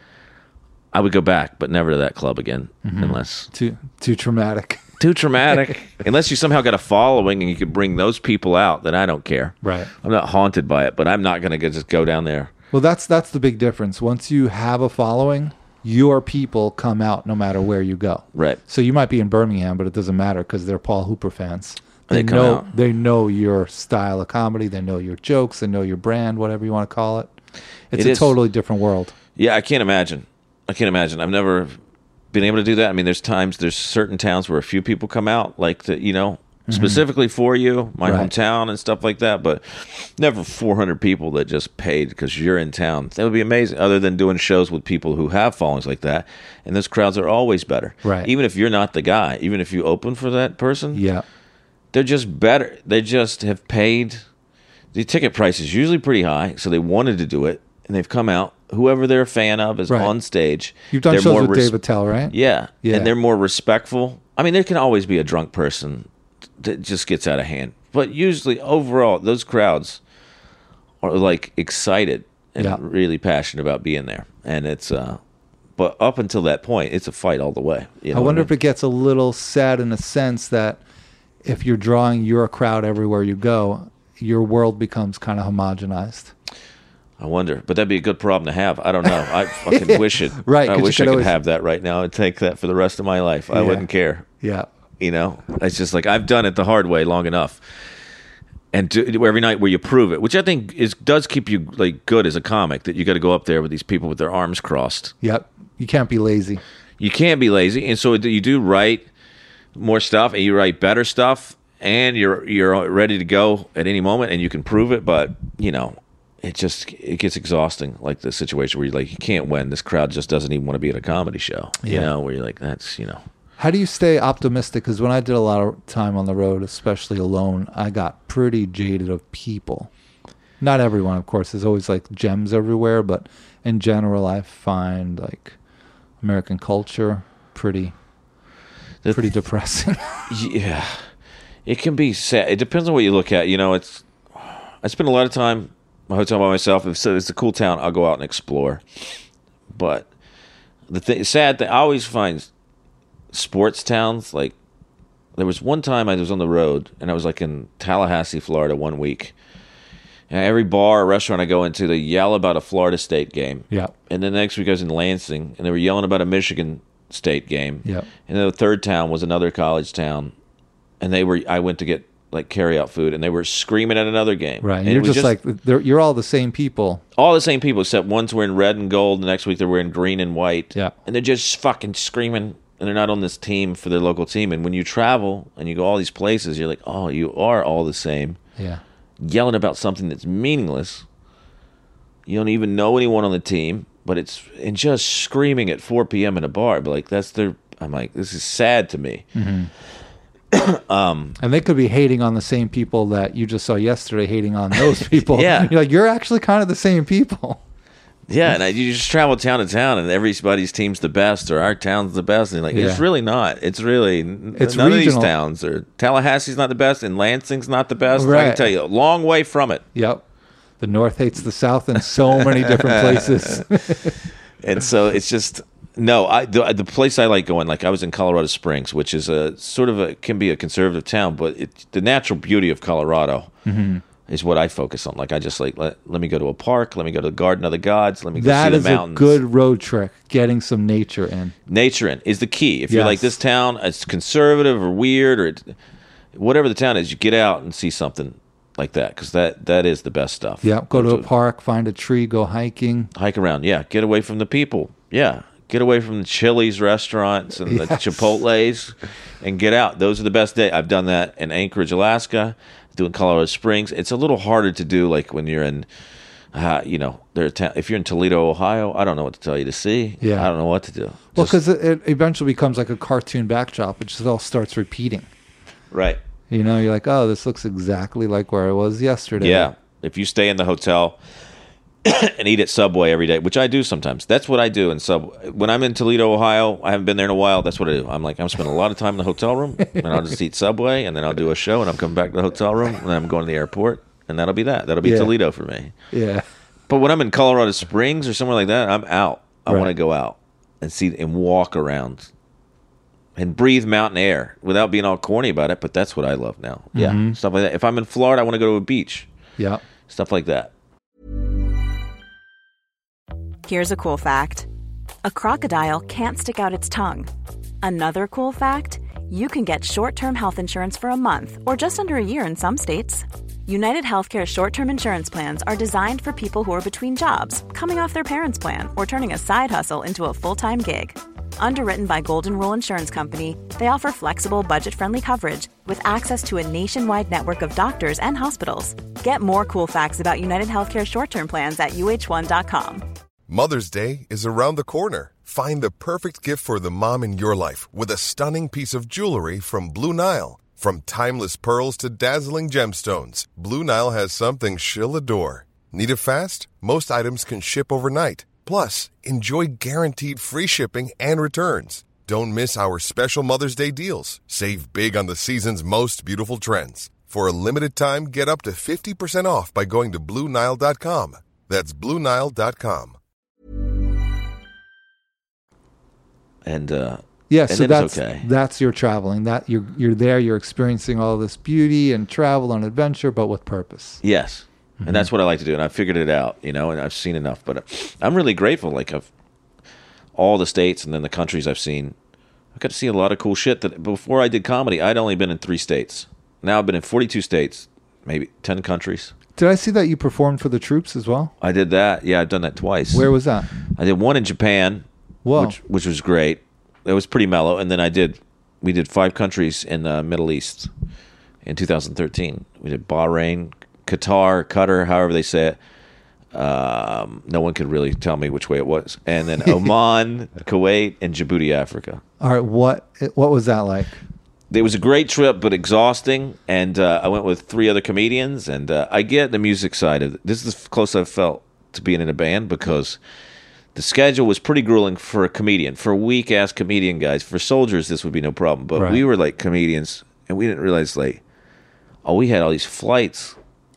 I would go back, but never to that club again. Mm-hmm. Unless. Too too traumatic. Too traumatic. Unless you somehow got a following and you could bring those people out, then I don't care. Right. I'm not haunted by it, but I'm not going to just go down there. Well, that's that's the big difference. Once you have a following, your people come out no matter where you go. Right. So you might be in Birmingham, but it doesn't matter because they're Paul Hooper fans. They, they come know out. They know your style of comedy. They know your jokes. They know your brand, whatever you want to call it. It's It a is. totally different world. Yeah, I can't imagine. I can't imagine. I've never been able to do that. I mean, there's times, there's certain towns where a few people come out, like, the, you know, mm-hmm. specifically for you, my Right. hometown and stuff like that, but never four hundred people that just paid because you're in town. That would be amazing, other than doing shows with people who have followings like that, and those crowds are always better. Right. Even if you're not the guy, even if you open for that person, Yeah. they're just better. They just have paid. The ticket price is usually pretty high, so they wanted to do it, and they've come out. Whoever they're a fan of is Right. on stage. You've done They're shows more with res- Dave Attell, right? Yeah. Yeah. And they're more respectful. I mean, there can always be a drunk person that just gets out of hand. But usually, overall, those crowds are, like, excited and Yeah. really passionate about being there. And it's, uh, but up until that point, it's a fight all the way. You know I wonder what if it gets a little sad in the sense that if you're drawing your crowd everywhere you go, your world becomes kind of homogenized. I wonder, but that'd be a good problem to have. I don't know. I fucking wish it. Right, I 'cause you wish I could could always- have that right now and take that for the rest of my life. I Yeah. wouldn't care. Yeah. You know, it's just like I've done it the hard way long enough, and do, every night where you prove it, which I think is does keep you like good as a comic. That you got to go up there with these people with their arms crossed. Yep. You can't be lazy. You can't be lazy, and so you do write more stuff, and you write better stuff, and you're you're ready to go at any moment, and you can prove it. But you know, it just it gets exhausting, like the situation where you're like, you can't win. This crowd just doesn't even want to be at a comedy show. You Yeah. know, where you're like, that's you know. How do you stay optimistic? Because when I did a lot of time on the road, especially alone, I got pretty jaded of people. Not everyone, of course. There's always like gems everywhere, but in general, I find like American culture pretty, The- pretty depressing. Yeah, it can be sad. It depends on what you look at. You know, it's. I spend a lot of time in my hotel by myself. If so, it's a cool town, I'll go out and explore. But the thing, sad thing, I always find sports towns. Like there was one time I was on the road and I was like in Tallahassee, Florida, one week. And every bar or restaurant I go into, they yell about a Florida State game. Yeah. And then the next week I was in Lansing, and they were yelling about a Michigan State game. Yeah. And then the third town was another college town, and they were. I went to get like carry out food, and they were screaming at another game. Right. And You're it was just, like, they're, you're all the same people. all the same people, except one's wearing red and gold, the next week they're wearing green and white. Yeah. And they're just fucking screaming, and they're not on this team for their local team. And when you travel and you go all these places, you're like, oh, you are all the same. Yeah. Yelling about something that's meaningless. You don't even know anyone on the team, but it's and just screaming at four p.m. in a bar. But like that's their. I'm like, this is sad to me. And they could be hating on the same people that you just saw yesterday, hating on those people. Yeah. You're like, you're actually kind of the same people. Yeah, and I, you just travel town to town, and everybody's team's the best, or our town's the best, and you're like, Yeah. it's really not. It's really It's none of these regional. towns. Or Tallahassee's not the best, and Lansing's not the best. I Right. can tell you, a long way from it. Yep. The North hates the South in so many different places. And so it's just no. I the, the place I like going, like I was in Colorado Springs, which is a sort of a can be a conservative town, but it, the natural beauty of Colorado Mm-hmm. is what I focus on. Like I just like let, let me go to a park, let me go to the Garden of the Gods, let me go That see is the mountains. a good road trick, getting some nature in. Nature in is the key. If you're like Yes. this town, it's conservative or weird or it, whatever the town is, you get out and see something like that because that that is the best stuff. Yeah, go to a So- park, find a tree, go hiking. hike around. Yeah, get away from the people. Yeah, get away from the Chili's restaurants and the Yes. Chipotle's, and get out. Those are the best days. I've done that in Anchorage, Alaska. Doing Colorado Springs. It's a little harder to do, like when you're in, uh, you know, there. Ta- if you're in Toledo, Ohio, I don't know what to tell you to see. Yeah. I don't know what to do. Well, Just- because it, it eventually becomes like a cartoon backdrop. It just all starts repeating. right. You know, you're like, oh, this looks exactly like where I was yesterday. Yeah. If you stay in the hotel and eat at Subway every day, which I do sometimes. That's what I do in Subway. When I'm in Toledo, Ohio, I haven't been there in a while. That's what I do. I'm like, I'm spending a lot of time in the hotel room, and I'll just eat Subway, and then I'll do a show, and I'm coming back to the hotel room, and then I'm going to the airport, and that'll be that. That'll be Yeah. Toledo for me. Yeah. But when I'm in Colorado Springs or somewhere like that, I'm out. I Right. want to go out and see and walk around and breathe mountain air without being all corny about it. But that's what I love now. Yeah, Mm-hmm. stuff like that. If I'm in Florida, I want to go to a beach. Yeah. Stuff like that. Here's a cool fact: a crocodile can't stick out its tongue. Another cool fact: you can get short-term health insurance for a month or just under a year in some states. United Healthcare short-term insurance plans are designed for people who are between jobs, coming off their parents' plan, or turning a side hustle into a full-time gig. Underwritten by Golden Rule Insurance Company, they offer flexible, budget-friendly coverage with access to a nationwide network of doctors and hospitals. Get more cool facts about United Healthcare short-term plans at U H one dot com. Mother's Day is around the corner. Find the perfect gift for the mom in your life with a stunning piece of jewelry from Blue Nile. From timeless pearls to dazzling gemstones, Blue Nile has something she'll adore. Need it fast? Most items can ship overnight. Plus, enjoy guaranteed free shipping and returns. Don't miss our special Mother's Day deals. Save big on the season's most beautiful trends. For a limited time, get up to fifty percent off by going to Blue Nile dot com. That's Blue Nile dot com. And uh, Yeah, and so then that's it's okay. that's your traveling. That you're you're there, you're experiencing all this beauty and travel and adventure, but with purpose. Yes. Mm-hmm. And that's what I like to do. And I've figured it out, you know, and I've seen enough. But uh, I'm really grateful. Like, of all the states and then the countries I've seen, I got to see a lot of cool shit that before I did comedy, I'd only been in three states. Now I've been in forty-two states, maybe ten countries. Did I see that you performed for the troops as well? I did that. Yeah, I've done that twice. Where was that? I did one in Japan, Whoa. which which was great. It was pretty mellow. And then I did, we did five countries in the Middle East in two thousand thirteen. We did Bahrain, Qatar, Qatar, however they say it. Um, no one could really tell me which way it was. And then Oman, Kuwait, and Djibouti, Africa. All right, what what was that like? It was a great trip, but exhausting. And uh, I went with three other comedians. And uh, I get the music side of it. This is the closest I've felt to being in a band because the schedule was pretty grueling for a comedian, for weak-ass comedian guys. For soldiers, this would be no problem. But Right. we were like comedians, and we didn't realize, like, oh, we had all these flights.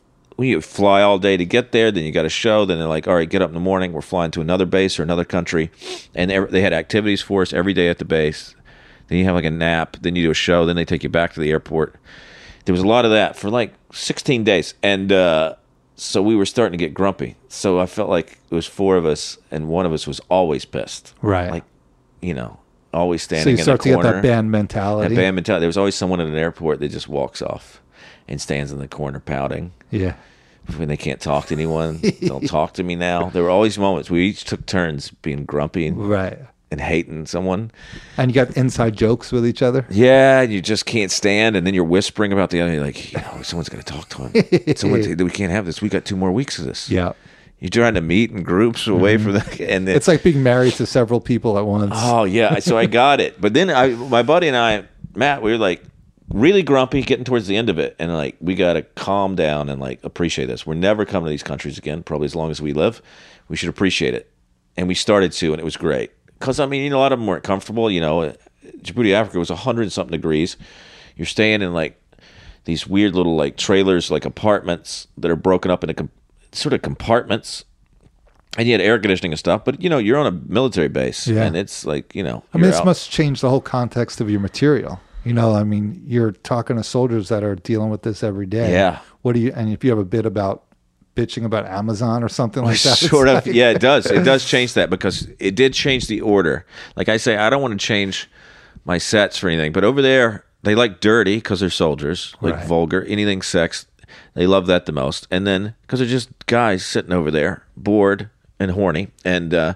We fly all day to get there, then you got a show, then they're like, all right, get up in the morning, we're flying to another base or another country. And they they had activities for us every day at the base. Then you have like a nap, then you do a show, then they take you back to the airport. There was a lot of that for like sixteen days. And uh, so we were starting to get grumpy. So I felt like it was four of us, and one of us was always pissed. Right. Like, you know, always So standing you in start the to corner. get that band mentality. That band mentality. There was always someone at an airport that just walks off and stands in the corner pouting Yeah. when they can't talk to anyone. Don't talk to me now. There were always moments we each took turns being grumpy and, Right. and hating someone. And you got inside jokes with each other? Yeah, you just can't stand, and then you're whispering about the other. You're like, you know, someone's going to talk to him. Someone, we can't have this. We got two more weeks of this. Yeah. You're trying to meet in groups away from the, and then, It's like being married to several people at once. oh yeah. So I got it, but then I, my buddy and I, Matt, we were like, really grumpy getting towards the end of it. And like, we got to calm down and like appreciate this. We're never coming to these countries again, probably as long as we live. We should appreciate it. And we started to, and it was great. Because, I mean, you know, a lot of them weren't comfortable. You know, Djibouti, Africa was one hundred something degrees. You're staying in like these weird little like trailers, like apartments that are broken up into com- sort of compartments. And you had air conditioning and stuff, but you know, you're on a military base, Yeah. and it's like, you know, I mean, you're this out. must change the whole context of your material. You know, I mean, you're talking to soldiers that are dealing with this every day. Yeah. What do you, and if you have a bit about bitching about Amazon or something like that. Sort it's of, like- yeah, it does. It does change that because it did change the order. Like I say, I don't want to change my sets for anything, but over there, they like dirty because they're soldiers, like Right. vulgar, anything sex. They love that the most. And then because they're just guys sitting over there, bored and horny. And uh,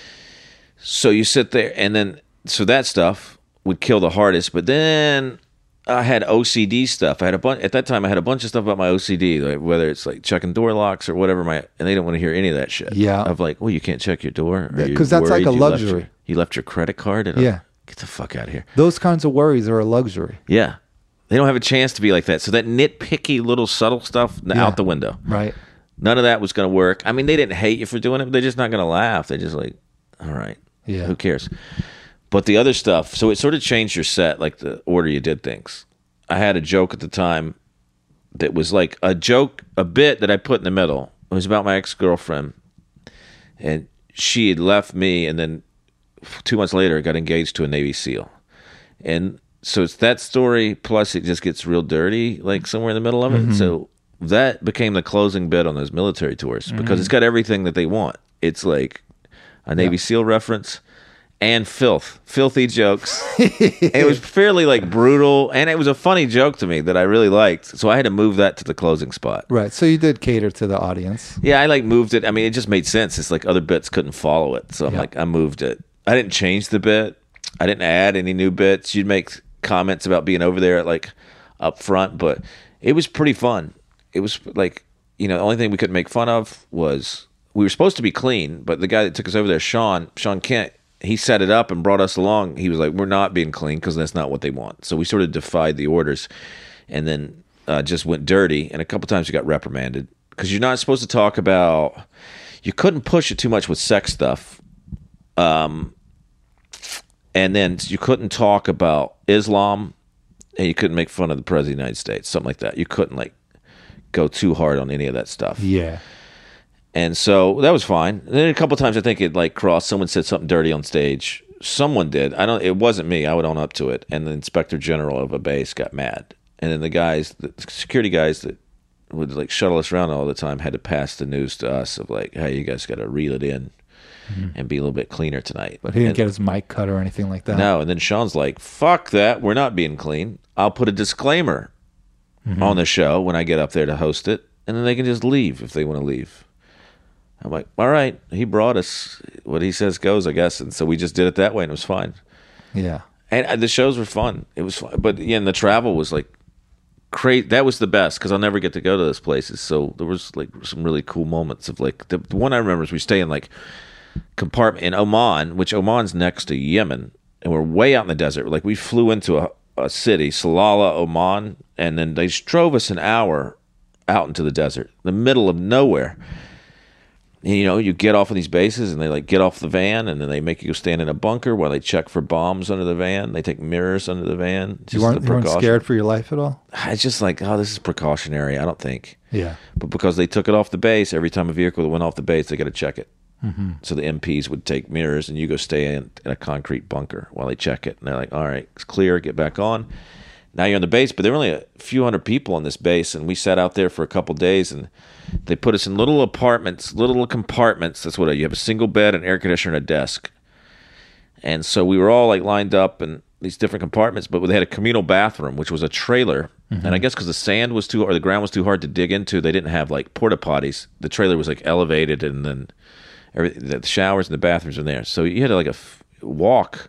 so you sit there, and then, so that stuff would kill the hardest. But then I had O C D stuff. I had a bunch, at that time, I had a bunch of stuff about my O C D, like whether it's like checking door locks or whatever. My And they don't want to hear any of that shit. Yeah. Of like, well, you can't check your door. Yeah, 'cause that's like a You left luxury. your- You left your credit card? At a, Yeah. Get the fuck out of here. Those kinds of worries are a luxury. Yeah. They don't have a chance to be like that. So that nitpicky little subtle stuff, n- Yeah. out the window. Right. None of that was going to work. I mean, they didn't hate you for doing it, but they're just not going to laugh. They're just like, all right, Yeah. who cares? But the other stuff, so it sort of changed your set, like the order you did things. I had a joke at the time that was like a joke, a bit that I put in the middle. It was about my ex-girlfriend, and she had left me, and then two months later got engaged to a Navy SEAL. And so it's that story, plus it just gets real dirty, like somewhere in the middle of it. So that became the closing bit on those military tours because it's got everything that they want. It's like a Navy SEAL reference and filth, filthy jokes. It was fairly like brutal, and it was a funny joke to me that I really liked. So I had to move that to the closing spot. Right. So you did cater to the audience. Yeah, I like moved it. I mean, it just made sense. It's like other bits couldn't follow it. So I'm Yeah. like, I moved it. I didn't change the bit. I didn't add any new bits. You'd make comments about being over there at like up front, but it was pretty fun. It was like, you know, the only thing we couldn't make fun of was we were supposed to be clean, but the guy that took us over there, Sean, Sean Kent, he set it up and brought us along. He was like, we're not being clean because that's not what they want. So we sort of defied the orders and then uh, just went dirty. And a couple times we got reprimanded because you're not supposed to talk about, you couldn't push it too much with sex stuff. Um, and then you couldn't talk about Islam, and you couldn't make fun of the president of the United States, something like that. You couldn't like go too hard on any of that stuff. Yeah. And so that was fine. And then a couple times I think it like crossed. Someone said something dirty on stage. Someone did. I don't. It wasn't me. I would own up to it. And the inspector general of a base got mad. And then the guys, the security guys that would like shuttle us around all the time, had to pass the news to us of like, hey, you guys got to reel it in and be a little bit cleaner tonight. But he didn't And- get his mic cut or anything like that. no, and then Sean's like, fuck that, we're not being clean. I'll put a disclaimer on the show when I get up there to host it, and then they can just leave if they want to leave. I'm like, all right, he brought us. What he says goes, I guess. And so we just did it that way, and it was fine. Yeah. And uh, the shows were fun. It was fun. But, yeah, and the travel was like great. That was the best because I'll never get to go to those places. So there was like some really cool moments of like, the, the one I remember is we stay in like compartment in Oman, which Oman's next to Yemen, and we're way out in the desert. Like we flew into a, a city, Salalah, Oman, and then they just drove us an hour out into the desert, the middle of nowhere. And, you know, you get off of these bases, and they like get off the van, and then they make you go stand in a bunker while they check for bombs under the van. They take mirrors under the van. You Just weren't, the you weren't precaution. scared for your life at all? It's just like, oh, this is precautionary. I don't think. Yeah. But because they took it off the base, every time a vehicle went off the base, they got to check it. Mm-hmm. So the M Ps would take mirrors, and you go stay in, in a concrete bunker while they check it. And they're like, all right, it's clear, get back on. Now you're on the base, but there were only a few hundred people on this base, and we sat out there for a couple days, and they put us in little apartments, little compartments. That's what you have: a single bed, an air conditioner, and a desk. And so we were all like lined up in these different compartments, but they had a communal bathroom, which was a trailer. Mm-hmm. And I guess because the sand was too, or the ground was too hard to dig into, they didn't have like porta potties. The trailer was like elevated, and then every, the showers and the bathrooms were there. So you had to like a f- walk.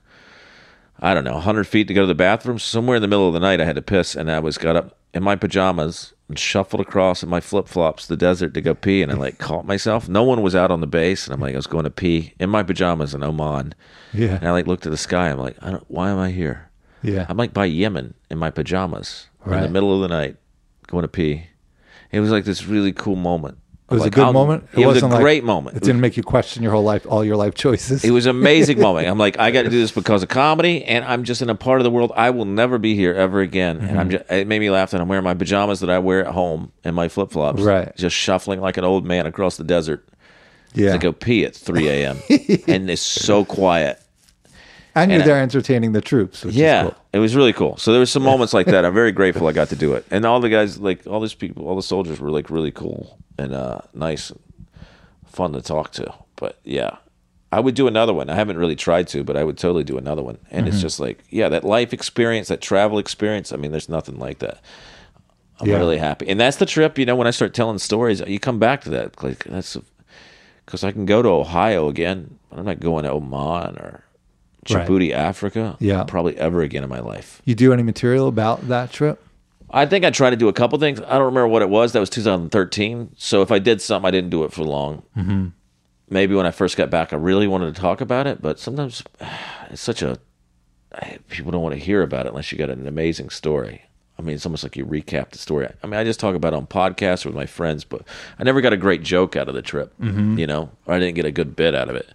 I don't know, one hundred feet to go to the bathroom. Somewhere in the middle of the night, I had to piss, and I was got up in my pajamas and shuffled across in my flip-flops the desert to go pee, and I, like, caught myself. No one was out on the base, and I'm like, I was going to pee in my pajamas in Oman. Yeah. And I, like, looked at the sky. I'm like, I don't, why am I here? Yeah. I'm like by Yemen in my pajamas in Right. the middle of the night going to pee. It was like this really cool moment. It was Like, a good I'll- moment? It, was a wasn't like- great moment. It didn't make you question your whole life, all your life choices. It was an amazing moment. I'm like, I got to do this because of comedy, and I'm just in a part of the world I will never be here ever again. And Mm-hmm. I'm just, it made me laugh that I'm wearing my pajamas that I wear at home and my flip flops, Right. just shuffling like an old man across the desert yeah. to go pee at three a.m. and it's so quiet. and you're and I- there entertaining the troops, which Yeah, is cool. it was really cool. So there were some moments like that. I'm very grateful I got to do it, and all the guys, like all these people, all the soldiers were like really cool and uh, nice, and fun to talk to. But yeah, I would do another one. I haven't really tried to, but I would totally do another one. And Mm-hmm. it's just like, yeah, that life experience, that travel experience. I mean, there's nothing like that. I'm Yeah. really happy, and that's the trip. You know, when I start telling stories, you come back to that. Like that's because I can go to Ohio again, but I'm not going to Oman or Right. Djibouti, Africa. Yeah. probably ever again in my life. You do any material about that trip? I think I tried to do a couple things. I don't remember what it was. That was two thousand thirteen. So if I did something, I didn't do it for long. Mm-hmm. Maybe when I first got back, I really wanted to talk about it. But sometimes it's such a people don't want to hear about it unless you got an amazing story. I mean, it's almost like you recap the story. I mean, I just talk about it on podcasts with my friends, but I never got a great joke out of the trip. Mm-hmm. You know, or I didn't get a good bit out of it.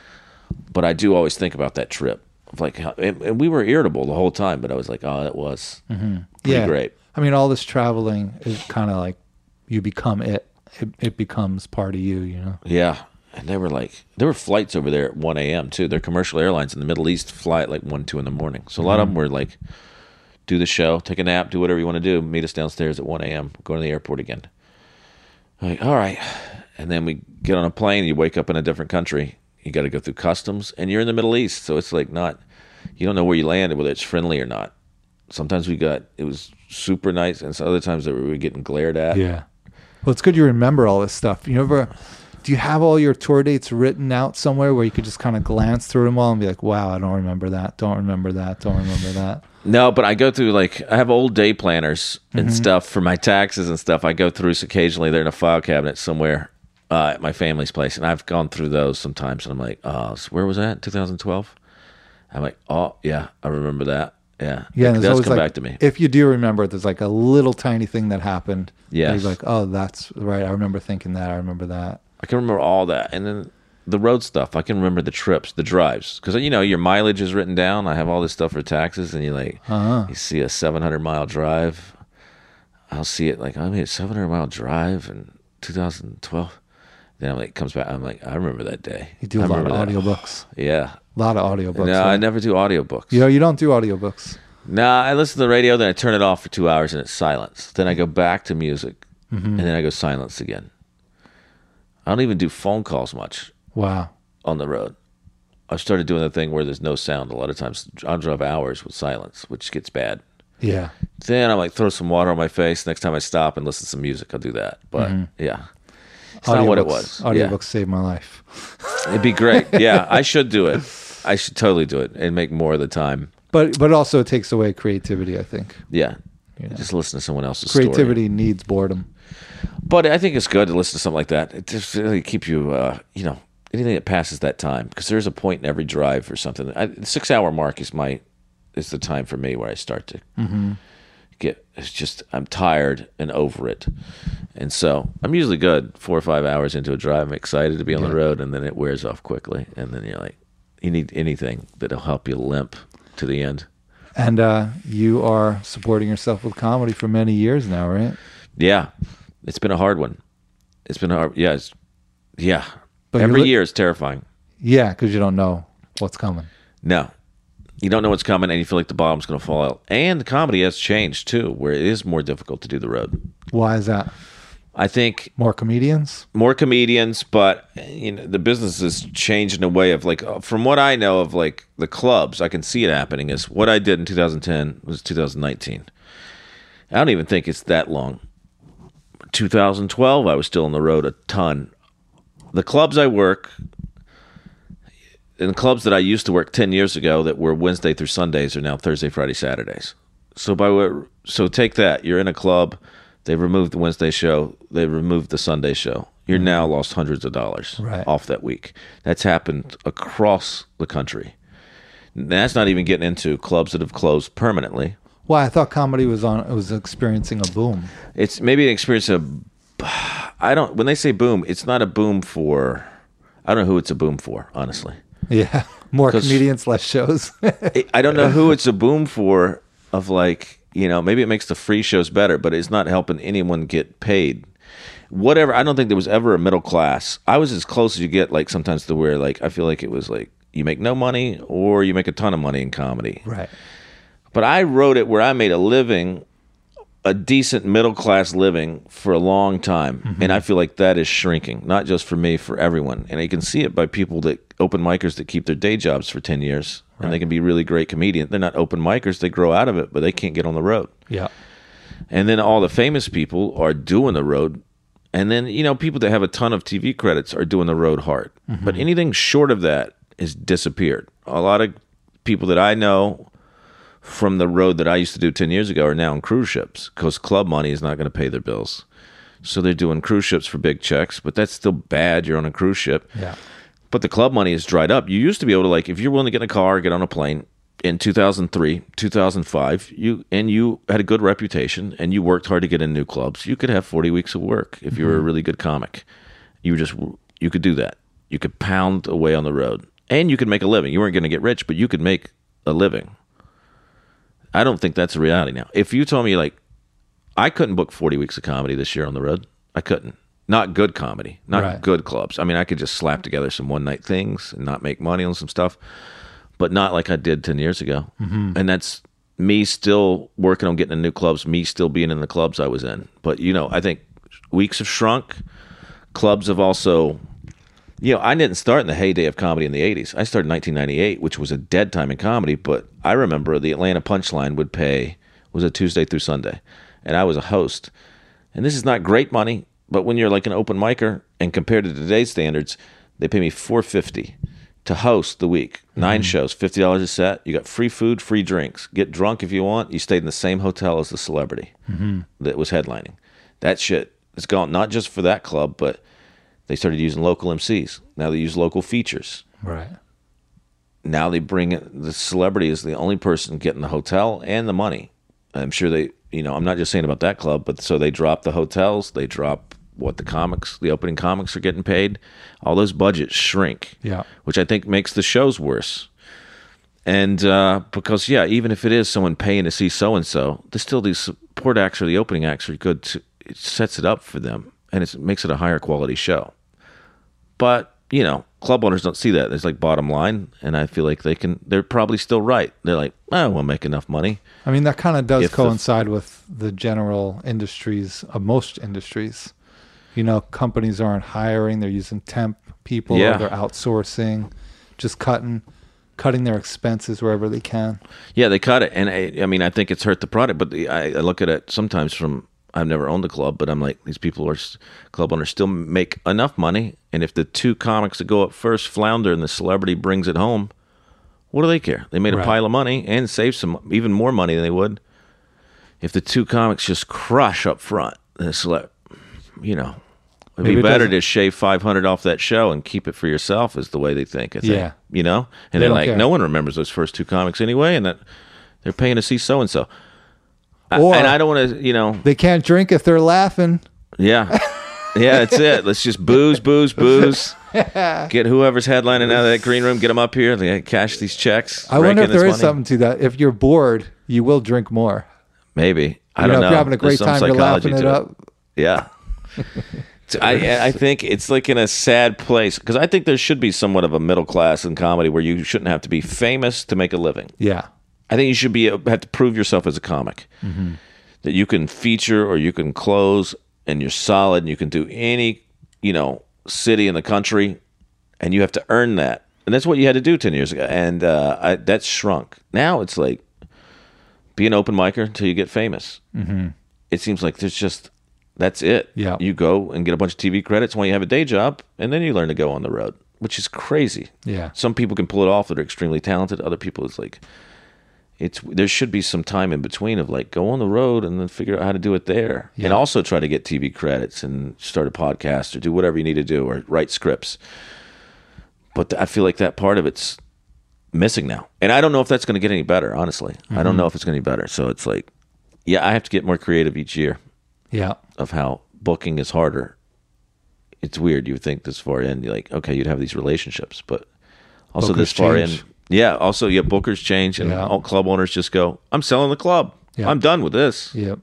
But I do always think about that trip. Of like, how, and, and we were irritable the whole time. But I was like, oh, that was pretty Yeah. great. I mean, all this traveling is kind of like you become it. it. It becomes part of you, you know? Yeah. And they were like, there were flights over there at one a.m. too. They're commercial airlines in the Middle East fly at like one, two in the morning. So a lot of them were like, do the show, take a nap, do whatever you want to do, meet us downstairs at one a.m., go to the airport again. I'm like, all right. And then we get on a plane, you wake up in a different country. You got to go through customs, and you're in the Middle East. So it's like not, you don't know where you landed, whether it's friendly or not. Sometimes we got, it was super nice, and so other times that we were getting glared at. Yeah. Well, it's good you remember all this stuff. You ever, do you have all your tour dates written out somewhere where you could just kind of glance through them all and be like, wow, I don't remember that, don't remember that, don't remember that? No, but I go through like I have old day planners and stuff for my taxes and stuff. I go through occasionally. They're in a file cabinet somewhere uh, at my family's place, and I've gone through those sometimes. And I'm like, oh, so where was that? twenty twelve. I'm like, oh yeah, I remember that. Yeah, Yeah, it and there's does always come like, back to me. if you do remember it, there's like a little tiny thing that happened. Yes. And you're like, oh, that's right. I remember thinking that. I remember that. I can remember all that, and then the road stuff. I can remember the trips, the drives, because you know your mileage is written down. I have all this stuff for taxes, and you like Uh-huh. you see a seven hundred mile drive. I'll see it like I made a seven hundred mile drive in two thousand twelve. Then I'm like, comes back. I'm like, I remember that day. You do a I lot of remember that. audiobooks. Yeah. A lot of audiobooks. No, right? I never do audiobooks. You know, you don't do audiobooks. Nah, I listen to the radio, then I turn it off for two hours and it's silence. Then I go back to music, Mm-hmm. and then I go silence again. I don't even do phone calls much Wow. on the road. I've started doing the thing where there's no sound. A lot of times I'll drive hours with silence, which gets bad. Yeah. Then I'm like, throw some water on my face. Next time I stop and listen to some music, I'll do that. But yeah, it's not what it was. Audiobooks Yeah. saved my life. It'd be great. Yeah, I should do it. I should totally do it and make more of the time. But but also it takes away creativity, I think. Yeah, Yeah. just listen to someone else's story. Creativity needs boardom. But I think it's good to listen to something like that. It just really keep you, uh, you know, anything that passes that time, because there's a point in every drive or something. I, the six hour mark is my is the time for me where I start to Mm-hmm. get. It's just I'm tired and over it, and so I'm usually good four or five hours into a drive. I'm excited to be on Yeah. the road, and then it wears off quickly, and then you're like, you need anything that'll help you limp to the end. And uh, you are supporting yourself with comedy for many years now, right? Yeah, it's been a hard one. It's been hard. Yeah, it's, yeah. But you're Every li- year is terrifying. Yeah, because you don't know what's coming. No, you don't know what's coming, and you feel like the bottom's going to fall out. And comedy has changed too, where it is more difficult to do the road. Why is that? I think More comedians? more comedians, but you know the business has changed in a way of like, uh, from what I know of like the clubs, I can see it happening. Is what I did in two thousand ten was two thousand nineteen. I don't even think it's that long. two thousand twelve, I was still on the road a ton. The clubs I work, and the clubs that I used to work ten years ago that were Wednesday through Sundays are now Thursday, Friday, Saturdays. So by what, so take that. You're in a club. They removed the Wednesday show. They removed the Sunday show. You're now lost hundreds of dollars Right. off that week. That's happened across the country. That's not even getting into clubs that have closed permanently. Well, I thought comedy was on was experiencing a boom. It's maybe an experience of, I don't, when they say boom, it's not a boom for, I don't know who it's a boom for, honestly. Yeah. More 'Cause- comedians, less shows. I don't know who it's a boom for, of like, you know, maybe it makes the free shows better, but it's not helping anyone get paid. Whatever, I don't think there was ever a middle class. I was as close as you get, like, sometimes to where, like, I feel like it was like, you make no money or you make a ton of money in comedy. Right. But I wrote it where I made a living, a decent middle class living for a long time. Mm-hmm. And I feel like that is shrinking, not just for me, for everyone. And you can see it by people that, open micers that keep their day jobs for ten years. Right. And they can be really great comedians. They're not open micers, they grow out of it, but they can't get on the road. Yeah. And then all the famous people are doing the road. And then, you know, people that have a ton of T V credits are doing the road hard. Mm-hmm. But anything short of that has disappeared. A lot of people that I know from the road that I used to do ten years ago are now on cruise ships because club money is not going to pay their bills. So they're doing cruise ships for big checks, but that's still bad. You're on a cruise ship. Yeah. But the club money is dried up. You used to be able to, like, if you're willing to get in a car, get on a plane in two thousand three, two thousand five, you and you had a good reputation and you worked hard to get in new clubs, you could have forty weeks of work if you were a really good comic. You were just, you could do that. You could pound away on the road and you could make a living. You weren't going to get rich, but you could make a living. I don't think that's a reality now. If you told me, like, I couldn't book forty weeks of comedy this year on the road, I couldn't. Not good comedy, not Right. good clubs. I mean, I could just slap together some one-night things and not make money on some stuff, but not like I did ten years ago. Mm-hmm. And that's me still working on getting in new clubs, me still being in the clubs I was in. But, you know, I think weeks have shrunk. Clubs have also, you know, I didn't start in the heyday of comedy in the eighties. I started in nineteen ninety-eight, which was a dead time in comedy, but I remember the Atlanta Punchline would pay, was a Tuesday through Sunday, and I was a host. And this is not great money, but when you're like an open micer, and compared to today's standards, they pay me four hundred fifty dollars to host the week. Nine mm-hmm. shows, fifty dollars a set. You got free food, free drinks. Get drunk if you want. You stayed in the same hotel as the celebrity mm-hmm. that was headlining. That shit is gone, not just for that club, but they started using local M Cs. Now they use local features. Right. Now they bring it, the celebrity is the only person getting the hotel and the money. I'm sure they, you know, I'm not just saying about that club, but so they drop the hotels, they drop what the comics, the opening comics are getting paid. All those budgets shrink, yeah, which I think makes the shows worse. And uh, because, yeah, even if it is someone paying to see so-and-so, there's still these support acts or the opening acts are good. To, it sets it up for them, and it's, it makes it a higher quality show. But, you know, club owners don't see that. There's like bottom line, and I feel like they can, they're probably still right. They're like, oh, we'll make enough money. I mean, that kind of does If the- coincide with the general industries of most industries. You know, companies aren't hiring; they're using temp people, Yeah. or they're outsourcing, just cutting, cutting their expenses wherever they can. Yeah, they cut it, and I, I mean, I think it's hurt the product. But the, I, I look at it sometimes from, I've never owned a club, but I'm like, these people are club owners still make enough money, and if the two comics that go up first flounder and the celebrity brings it home, what do they care? They made a Right. pile of money and saved some even more money than they would if the two comics just crush up front. The celeb, you know, it'd Maybe be it better doesn't- to shave five hundred off that show and keep it for yourself, is the way they think. I think. Yeah. You know, and They they're don't like, care. no one remembers those first two comics anyway, and that they're paying to see so and so. Or- And I don't want to, you know, They can't drink if they're laughing. yeah, yeah, that's it. Let's just booze, booze, booze. Get whoever's headlining out of that green room, get them up here. They cash these checks. I rake wonder in if there this is money. something to that. If you're bored, you will drink more. Maybe. I You don't know, know. if you're having a There's great some time, you're psychology laughing it to up. Yeah. So I, I think it's like in a sad place because I think there should be somewhat of a middle class in comedy where you shouldn't have to be famous to make a living. Yeah. I think you should be have to prove yourself as a comic, Mm-hmm. that you can feature or you can close and you're solid and you can do any, you know, city in the country, and you have to earn that. And that's what you had to do ten years ago, and uh, I, that's shrunk. Now it's like be an open micer until you get famous. Mm-hmm. It seems like there's just that's it. Yeah. You go and get a bunch of T V credits while you have a day job, and then you learn to go on the road, which is crazy. Yeah. Some people can pull it off that are extremely talented. Other people, it's like, it's there should be some time in between of like go on the road and then figure out how to do it there, Yeah. and also try to get T V credits and start a podcast or do whatever you need to do or write scripts. But I feel like that part of it's missing now. And I don't know if that's going to get any better, honestly. Mm-hmm. I don't know if it's going to be better. So it's like, yeah, I have to get more creative each year. Yeah. Of how booking is harder. It's weird. You would think this far in, you're like, okay, you'd have these relationships, but also Bookers this far change. in, yeah. Also, yeah, bookers change, and Yeah. all club owners just go, "I'm selling the club. Yeah. I'm done with this," Yep.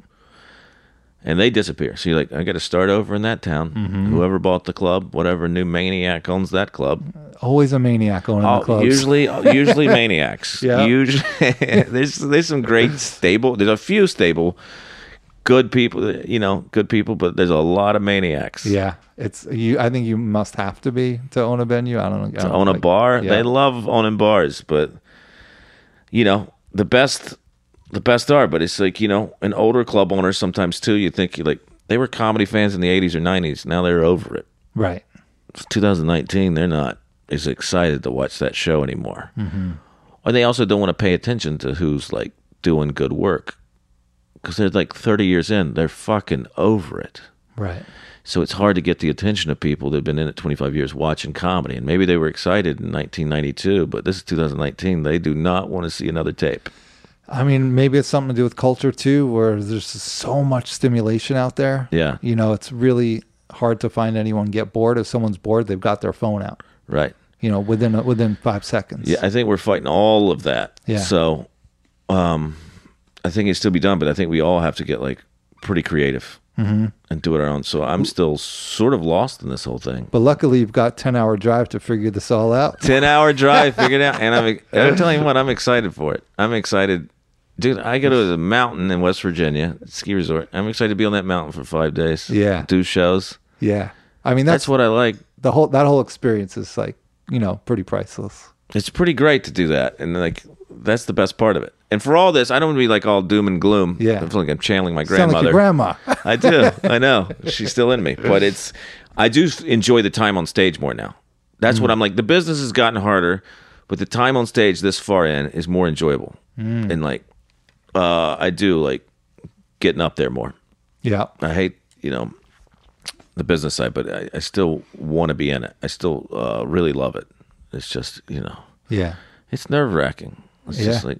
and they disappear. So you're like, I got to start over in that town. Mm-hmm. Whoever bought the club, whatever new maniac owns that club. Always a maniac owning Oh, the clubs. usually, usually maniacs. Yeah. Usually, there's there's some great stable. There's a few stable, good people. You know, good people, but there's a lot of maniacs. Yeah. It's you. I think you must have to be to own a venue. I don't know. I To don't own a like- bar, yeah. they love owning bars, but you know the best, the best are. But it's like, you know, an older club owner sometimes too. You think you like they were comedy fans in the eighties or nineties. Now they're over it. Right. It's two thousand nineteen. They're not as excited to watch that show anymore, Mm-hmm. or they also don't want to pay attention to who's like doing good work because they're like thirty years in. They're fucking over it. Right. So it's hard to get the attention of people that have been in it twenty-five years watching comedy. And maybe they were excited in nineteen ninety-two, but this is two thousand nineteen. They do not want to see another tape. I mean, maybe it's something to do with culture too, where there's so much stimulation out there. Yeah. You know, it's really hard to find anyone get bored. If someone's bored, they've got their phone out. Right. You know, within within five seconds. Yeah, I think we're fighting all of that. Yeah. So um, I think it still be done, but I think we all have to get like pretty creative Mm-hmm. and do it our own. So I'm still sort of lost in this whole thing. But luckily, you've got ten hour drive to figure this all out. ten hour drive, figured out. And I'm, I'm telling you what, I'm excited for it. I'm excited. Dude, I go to the mountain in West Virginia, ski resort. I'm excited to be on that mountain for five days. Yeah. Do shows. Yeah. I mean, That's that's, what I like. the whole that whole experience is like, you know, pretty priceless. It's pretty great to do that. And like, that's the best part of it. And for all this, I don't want to be like all doom and gloom. Yeah. I feel like I'm channeling my Sound like grandmother. your grandma. I do. I know. She's still in me. But it's, I do enjoy the time on stage more now. That's Mm. what I'm like. The business has gotten harder, but the time on stage this far in is more enjoyable. Mm. And like, uh, I do like getting up there more. Yeah. I hate, you know, the business side, but I, I still want to be in it. I still uh, really love it. It's just, you know, Yeah. it's nerve wracking. It's Yeah. just like,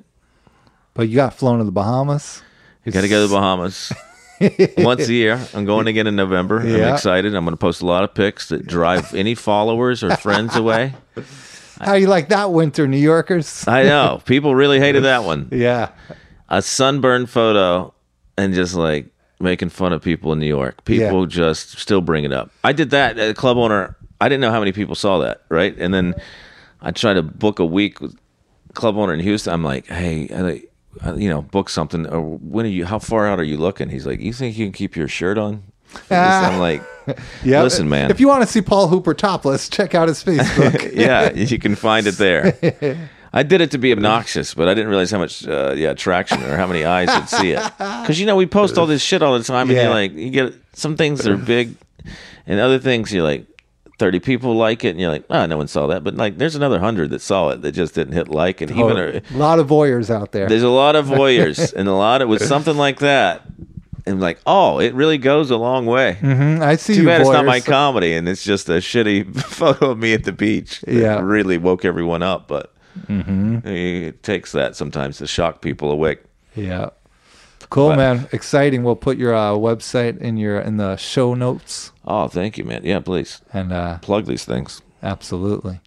But you got flown to the Bahamas. you got to go to the Bahamas once a year. I'm going again in November. Yeah. I'm excited. I'm going to post a lot of pics that drive any followers or friends away. How you like that winter, New Yorkers? I know. People really hated that one. Yeah. A sunburned photo and just like making fun of people in New York. People Yeah. just still bring it up. I did that at a club owner. I didn't know how many people saw that, right? And then I tried to book a week with club owner in Houston. I'm like, hey, I- I- you know, book something. Or when are you? How far out are you looking? He's like, you think you can keep your shirt on? I'm like, Yeah. listen, man. If you want to see Paul Hooper topless, check out his Facebook. yeah, you can find it there. I did it to be obnoxious, but I didn't realize how much, uh, yeah, traction or how many eyes would see it. Because you know we post all this shit all the time, and Yeah. you're like, you get some things that are big, and other things you're like, thirty people like it, and you're like, oh, no one saw that. But like, there's another hundred that saw it that just didn't hit like, and even a lot of voyeurs out there. there's a lot of voyeurs, and a lot of with something like that, and like, oh, it really goes a long way. Mhm. I see Too you bad it's not my voyeurs. comedy, and it's just a shitty photo of me at the beach. That Yeah. really woke everyone up, but Mm-hmm. it takes that sometimes to shock people awake. Yeah. Cool, But- man. Exciting. We'll put your uh, website in your in the show notes. Oh, thank you, man. Yeah, please And uh, plug these things. absolutely.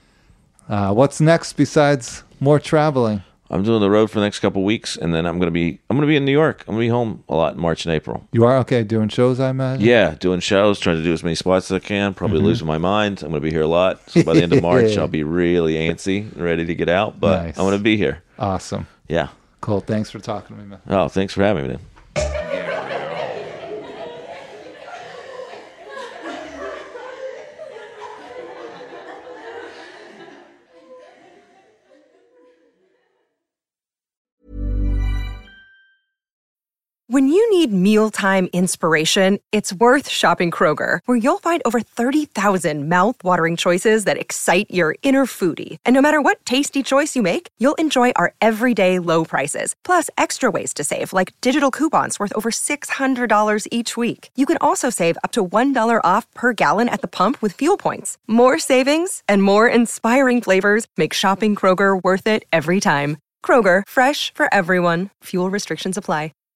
Uh, what's next besides more traveling? I'm doing the road for the next couple weeks, and then I'm gonna be I'm gonna be in New York. I'm gonna be home a lot in March and April. You are okay doing shows, I imagine. Yeah, doing shows, trying to do as many spots as I can. Probably Mm-hmm. losing my mind. I'm gonna be here a lot. So by the end of March, I'll be really antsy and ready to get out. But Nice. I'm gonna be here. Awesome. Yeah. Cool. Thanks for talking to me, man. Oh, thanks for having me, man. When you need mealtime inspiration, it's worth shopping Kroger, where you'll find over thirty thousand mouth-watering choices that excite your inner foodie. And no matter what tasty choice you make, you'll enjoy our everyday low prices, plus extra ways to save, like digital coupons worth over six hundred dollars each week. You can also save up to one dollar off per gallon at the pump with fuel points. More savings and more inspiring flavors make shopping Kroger worth it every time. Kroger, fresh for everyone. Fuel restrictions apply.